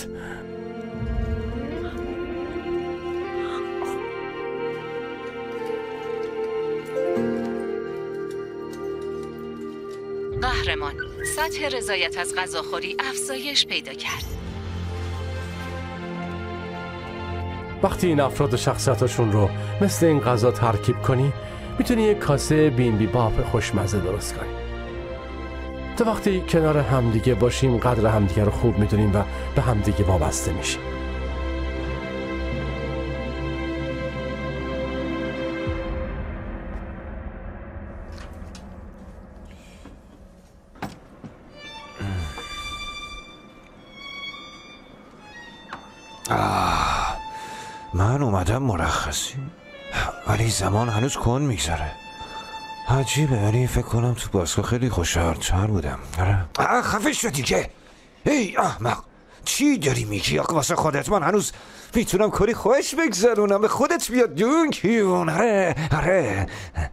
Speaker 3: قهرمان سطح رضایت از غذاخوری افزایش پیدا کرد.
Speaker 9: وقتی این افراد و شخصیتاشون رو مثل این غذا ترکیب کنی میتونی یک کاسه بین بی باب خوشمزه درست کنی. تا وقتی کنار همدیگه باشیم قدر همدیگه رو خوب میدونیم و به همدیگه وابسته میشیم.
Speaker 18: آه من اومدم مرخصی ولی زمان هنوز کن میگذره. عجیبه ولی فکر کنم تو باشگاه خیلی خوشحال‌تر بودم. آره خفه شو دیگه. ای احمق چی داری میگی آقا واسه خودت؟ من هنوز میتونم کلی خوش بگذرونم. به خودت بیاد دونکیون. آره آره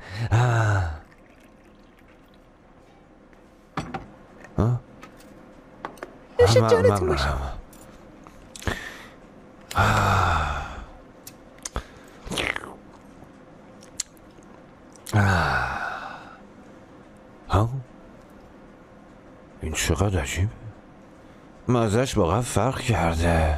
Speaker 13: نوش جانتون باشه.
Speaker 18: ها این چقدر عجیب. مزهش واقعا فرق کرده.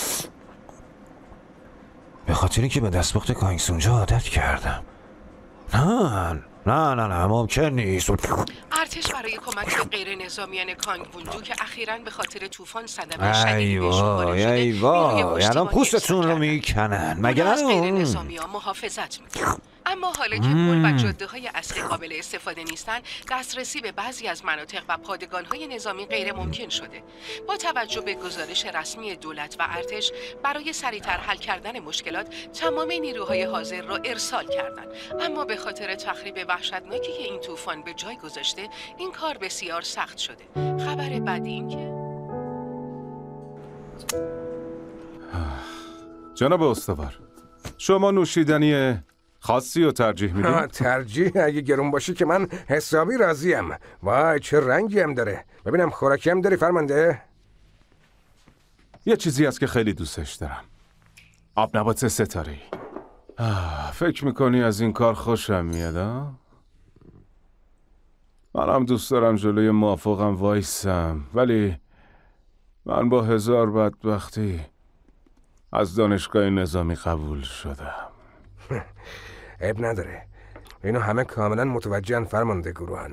Speaker 18: به خاطر اینکه به دستپخت کانگسونجا عادت کردم. نه نه نه نه ممکن نیست.
Speaker 1: ارتش برای کمک به غیر نظامیان کانگوندو که اخیراً به خاطر طوفان صدمه شدیدی بهشون وارد شده،
Speaker 18: ای وای الان پوستتون رو میکنن. مگه
Speaker 1: از غیر نظامیان محافظت میکنن. اما حالا که پل و جاده های اصلی قابل استفاده نیستن، دسترسی به بعضی از مناطق و پادگان های نظامی غیر ممکن شده. با توجه به گزارش رسمی دولت و ارتش برای سریعتر حل کردن مشکلات تمام نیروهای حاضر را ارسال کردند. اما به خاطر تخریب وحشتناکی که این طوفان به جای گذاشته، این کار بسیار سخت شده. خبر بعدی این که
Speaker 15: جناب استوار شما نوشیدنی خاصی رو ترجیح میدین؟
Speaker 4: ترجیح اگه گرون باشه که من حسابی راضیم. وای چه رنگی هم داره. ببینم خوراکی هم داری فرمانده؟
Speaker 15: یه چیزی هست که خیلی دوستش دارم. آب نبات ستاره‌ای. فکر میکنی از این کار خوشم میاد ها؟ منم دوست دارم جلوی موافقم وایسم، ولی من با هزار بدبختی از دانشگاه نظامی قبول شدم.
Speaker 4: عیب نداره. اینو همه کاملا متوجهن فرمانده گروهن.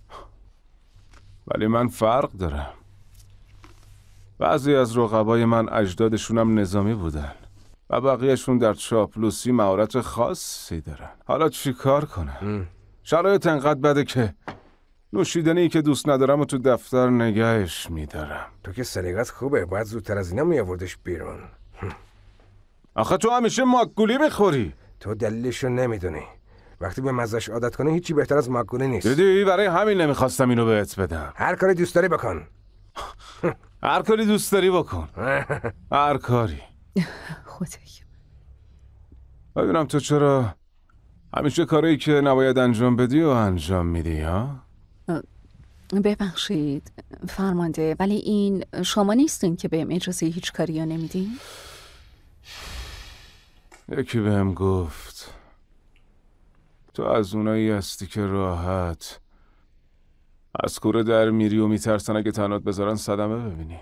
Speaker 15: ولی من فرق دارم. بعضی از رقبای من اجدادشونم نظامی بودن و بقیهشون در چاپلوسی مهارت خاصی دارن. حالا چی کار کنم؟ شرایط انقدر بده که نوشیدنی که دوست ندارم و تو دفتر نگهش میدارم.
Speaker 4: تو که سلیقت خوبه، باید زودتر از اینا میآوردش بیرون.
Speaker 15: آخه تو همیشه ماکگولی میخوری.
Speaker 4: تو دلیلشو نمیدونی. وقتی به مزهش عادت کنی هیچی بهتر از ماکگولی نیست.
Speaker 15: دیدی برای همین نمیخواستم اینو بهت بدم.
Speaker 4: هر کاری دوست داری بکن.
Speaker 15: هر کاری دوست داری بکن. هر کاری.
Speaker 6: خدای
Speaker 15: ببینم تو چرا همیشه کاری که نباید انجام بدی و انجام میدی ها؟
Speaker 6: ببخشید فرمانده، ولی این شما نیستین که بهم اجازه هیچ کاری ها نمیدین؟
Speaker 15: یکی بهم گفت تو از اونایی هستی که راحت از کوره در میری و میترسن اگه تنات بذارن صدمه ببینی.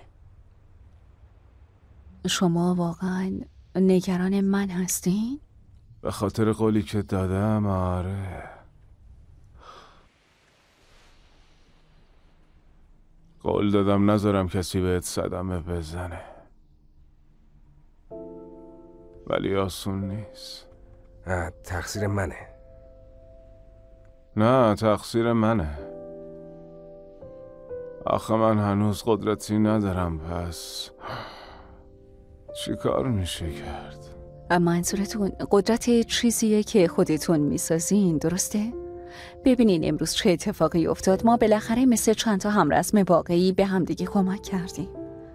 Speaker 6: شما واقعا نگران من هستین؟
Speaker 15: به خاطر قولی که دادم آره. قول دادم نذارم کسی بهت صدمه بزنه، ولی آسون نیست.
Speaker 4: تقصیر منه.
Speaker 15: نه تقصیر منه. آخه من هنوز قدرتی ندارم، پس چی کار میشه کرد؟
Speaker 6: منظورتون قدرت چیزیه که خودتون میسازین، درسته؟ ببینین امروز چه اتفاقی افتاد. ما بالاخره مثل چند تا همرزم واقعی به همدیگه کمک کردیم.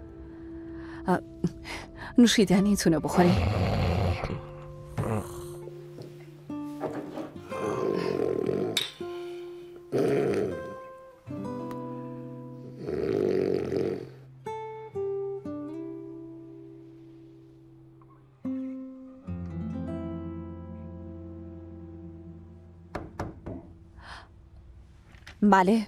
Speaker 6: نوشیدنیتونو بخورین. بله.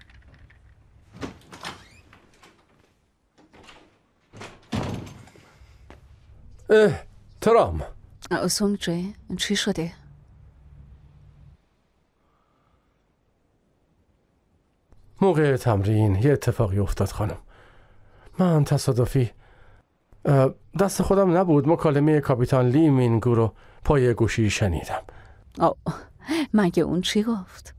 Speaker 9: اه ترام
Speaker 6: سونگجه چی شده؟
Speaker 9: موقع تمرین یه اتفاقی افتاد خانم. من تصادفی دست خودم نبود مکالمه کاپیتان لی مینگو رو پای گوشی شنیدم.
Speaker 6: آه مگه اون چی گفت؟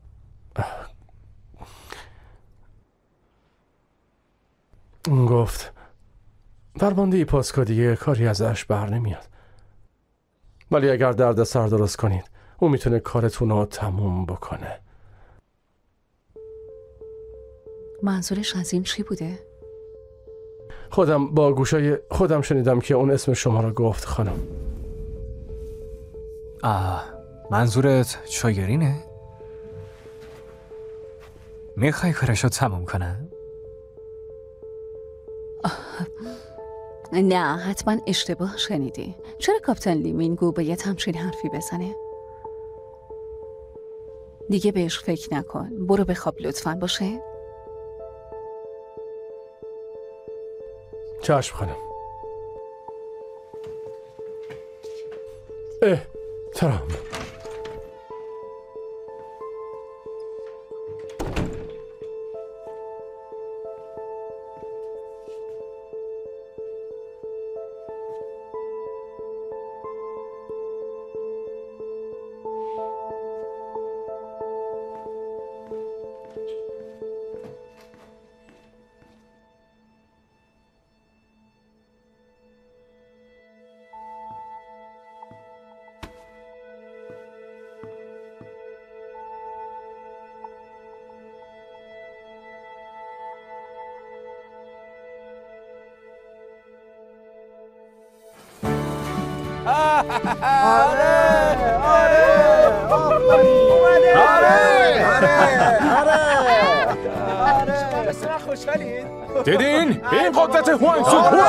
Speaker 9: اون گفت فرمانده پاسکا دیگه کاری ازش بر نمیاد، ولی اگر درد سر درست کنید اون میتونه کارتون رو تموم بکنه.
Speaker 6: منظورش از این چی بوده؟
Speaker 9: خودم با گوشای خودم شنیدم که اون اسم شما رو گفت خانم.
Speaker 10: آه منظورت چاگرینه؟ میخوای کارشو تموم کنم؟
Speaker 6: نه حتما اشتباه شنیدی. چرا کاپیتان لی مینگو باید همچین حرفی بزنه؟ دیگه بهش فکر نکن. برو بخواب لطفاً باشه؟
Speaker 9: چشم خانم. اه ترام
Speaker 12: آره آره آفرین آره آره آره خوشحالید؟
Speaker 5: دیدین؟ این قدرت هوانگ سوگ هو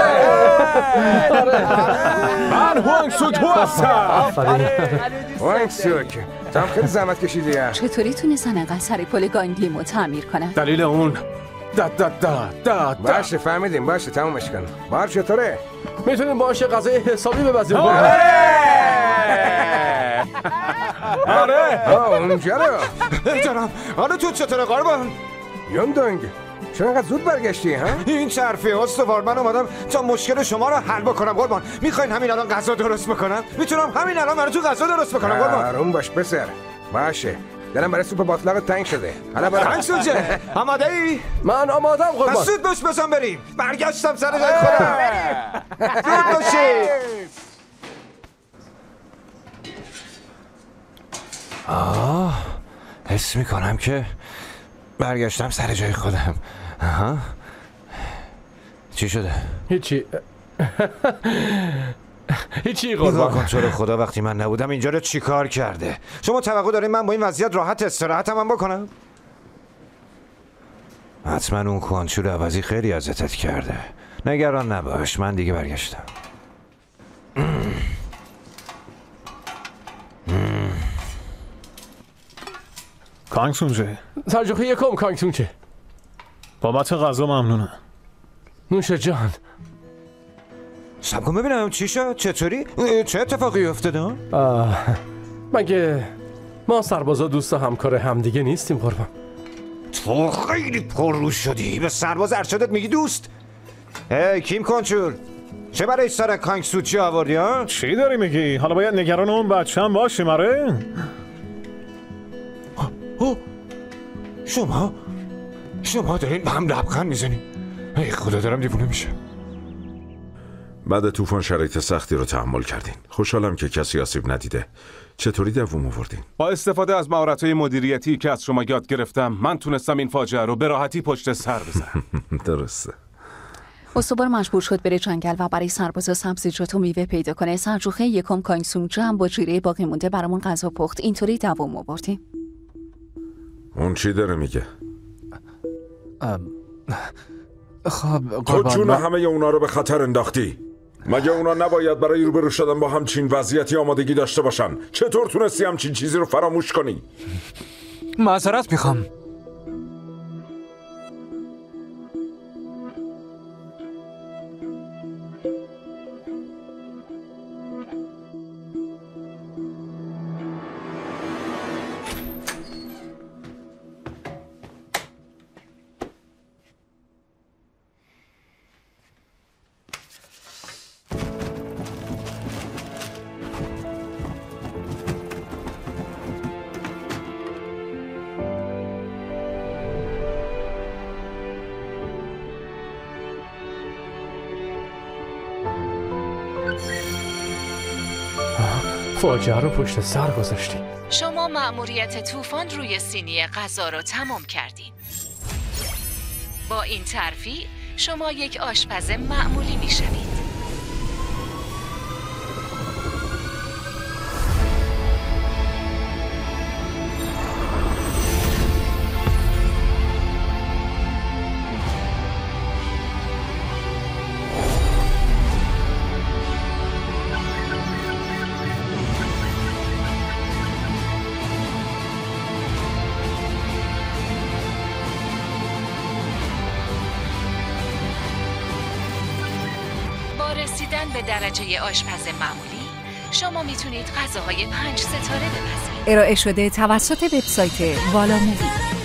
Speaker 5: من هوانگ سوگ هو هستم.
Speaker 4: هوانگ سوگ تو هم خیلی زحمت کشیدی.
Speaker 6: چطوری تونستن انقدر سر پل گانگلیمو تعمیر کنن؟
Speaker 15: دلیل اون داد داد داد داد
Speaker 4: باشه فهمیدیم. باشه تمومش کن. بار چطوره؟
Speaker 9: میتونیم باشه غذای حسابی ببزیم.
Speaker 5: آره
Speaker 4: اونجا رو
Speaker 18: جانم حالا تو چطوره قربان؟
Speaker 4: یوندونگ چرا انقدر زود برگشتی ها؟
Speaker 18: این چرفه استوار من اومدم تا مشکل شما رو حل بکنم قربان. میخواین همین الان غذا درست بکنم؟ میتونم همین الان براتون غذا درست بکنم قربان.
Speaker 4: آروم باش پسر. باشه دلم برای سوپ باطلاق تنگ شده. حالا برو.
Speaker 18: منصور جه آماده ای؟
Speaker 4: من آمادم قربان.
Speaker 18: پس زود باش بزن بریم. برگشتم سر جای خودم. زود باشید. آه حس میکنم که برگشتم سر جای خودم. آها چی شده؟
Speaker 9: هیچی هیچی قربان
Speaker 18: کن تو رو خدا وقتی من نبودم اینجا رو چی کار کرده؟ شما توقع دارین من با این وضعیت راحت استراحتم هم بکنم؟ حتما اون کنچور عوضی خیلی اذیتت کرده. نگران نباش من دیگه برگشتم.
Speaker 7: کانگسونجه
Speaker 9: سرجوخه یکم کانگسونجه
Speaker 7: بابت غذا ممنونم.
Speaker 9: نوش جان.
Speaker 18: سب کن ببینم چی شد؟ چطوری؟ چه اتفاقی افتاده؟
Speaker 9: مگه ما سربازا دوست و همکار همدیگه نیستیم قربان؟
Speaker 18: تو خیلی پررو شدی. به سرباز ارشدت میگی دوست؟ ای کیم کنچور چه برای سر کانگسوچی آوردی ها؟
Speaker 7: چی داری میگی؟ حالا باید نگران اون بچه هم باشیم آره؟
Speaker 18: شما؟ شما دارین به هم لبخند میزنین؟ ای خدا دارم دیوونه میشه.
Speaker 2: بعد طوفان شرایط سختی رو تحمل کردین. خوشحالم که کسی آسیب ندیده. چطوری دووم آوردین؟
Speaker 15: با استفاده از مهارت‌های مدیریتی که از شما یاد گرفتم من تونستم این فاجعه رو به راحتی پشت سر بزنم.
Speaker 2: درسته.
Speaker 6: استوار مجبور شد بره جنگل و برای سربازا سبزیجات و میوه پیدا کنه. سرجوخه یکم کانگسونجه هم با جیره باقی مونده برامون غذا پخت. اینطوری دووم آوردیم.
Speaker 2: اون چی داره میگه؟
Speaker 10: خب
Speaker 2: تو جون همه اونا رو به خطر انداختی. مگه اونا نباید برای روبرو شدن با همچین وضعیتی آمادگی داشته باشن؟ چطور تونستی همچین چیزی رو فراموش کنی؟
Speaker 10: معذرت میخوام.
Speaker 9: فاجعه رو پشت سر گذاشتیم.
Speaker 3: شما مأموریت طوفان روی سینی غذا رو تمام کردین. با این ترفیع شما یک آشپز معمولی میشوید. رسیدن به درجه آشپز معمولی شما میتونید غذاهای پنج ستاره بپزید.
Speaker 8: ارائه شده توسط وبسایت والا مووی.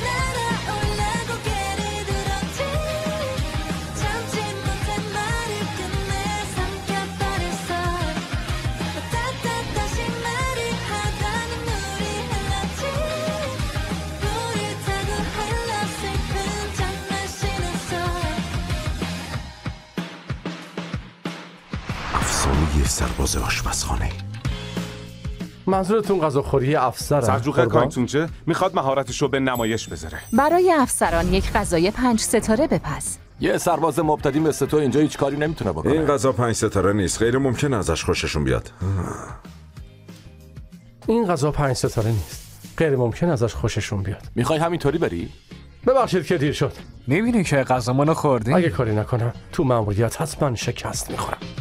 Speaker 2: افسانه سرباز آشپزخانه.
Speaker 9: منظورتون غذاخوری افسره؟
Speaker 15: سرجوخه کانگسونجه میخواد مهارتشو به نمایش بذاره.
Speaker 6: برای افسران یک غذای پنج ستاره بپز.
Speaker 17: یه سرباز مبتدی مثل تو اینجا هیچ کاری نمیتونه بکنه.
Speaker 2: این غذا پنج ستاره نیست. غیر ممکن ازش خوششون بیاد.
Speaker 9: این غذا پنج ستاره نیست. غیر ممکن ازش خوششون بیاد.
Speaker 17: میخوای همینطوری بری؟
Speaker 9: ببخشید که دیر شد.
Speaker 10: میبینی که غذامونو خوردی؟
Speaker 9: اگه کاری نکنم تو ماموریت حتما شکست میخورم.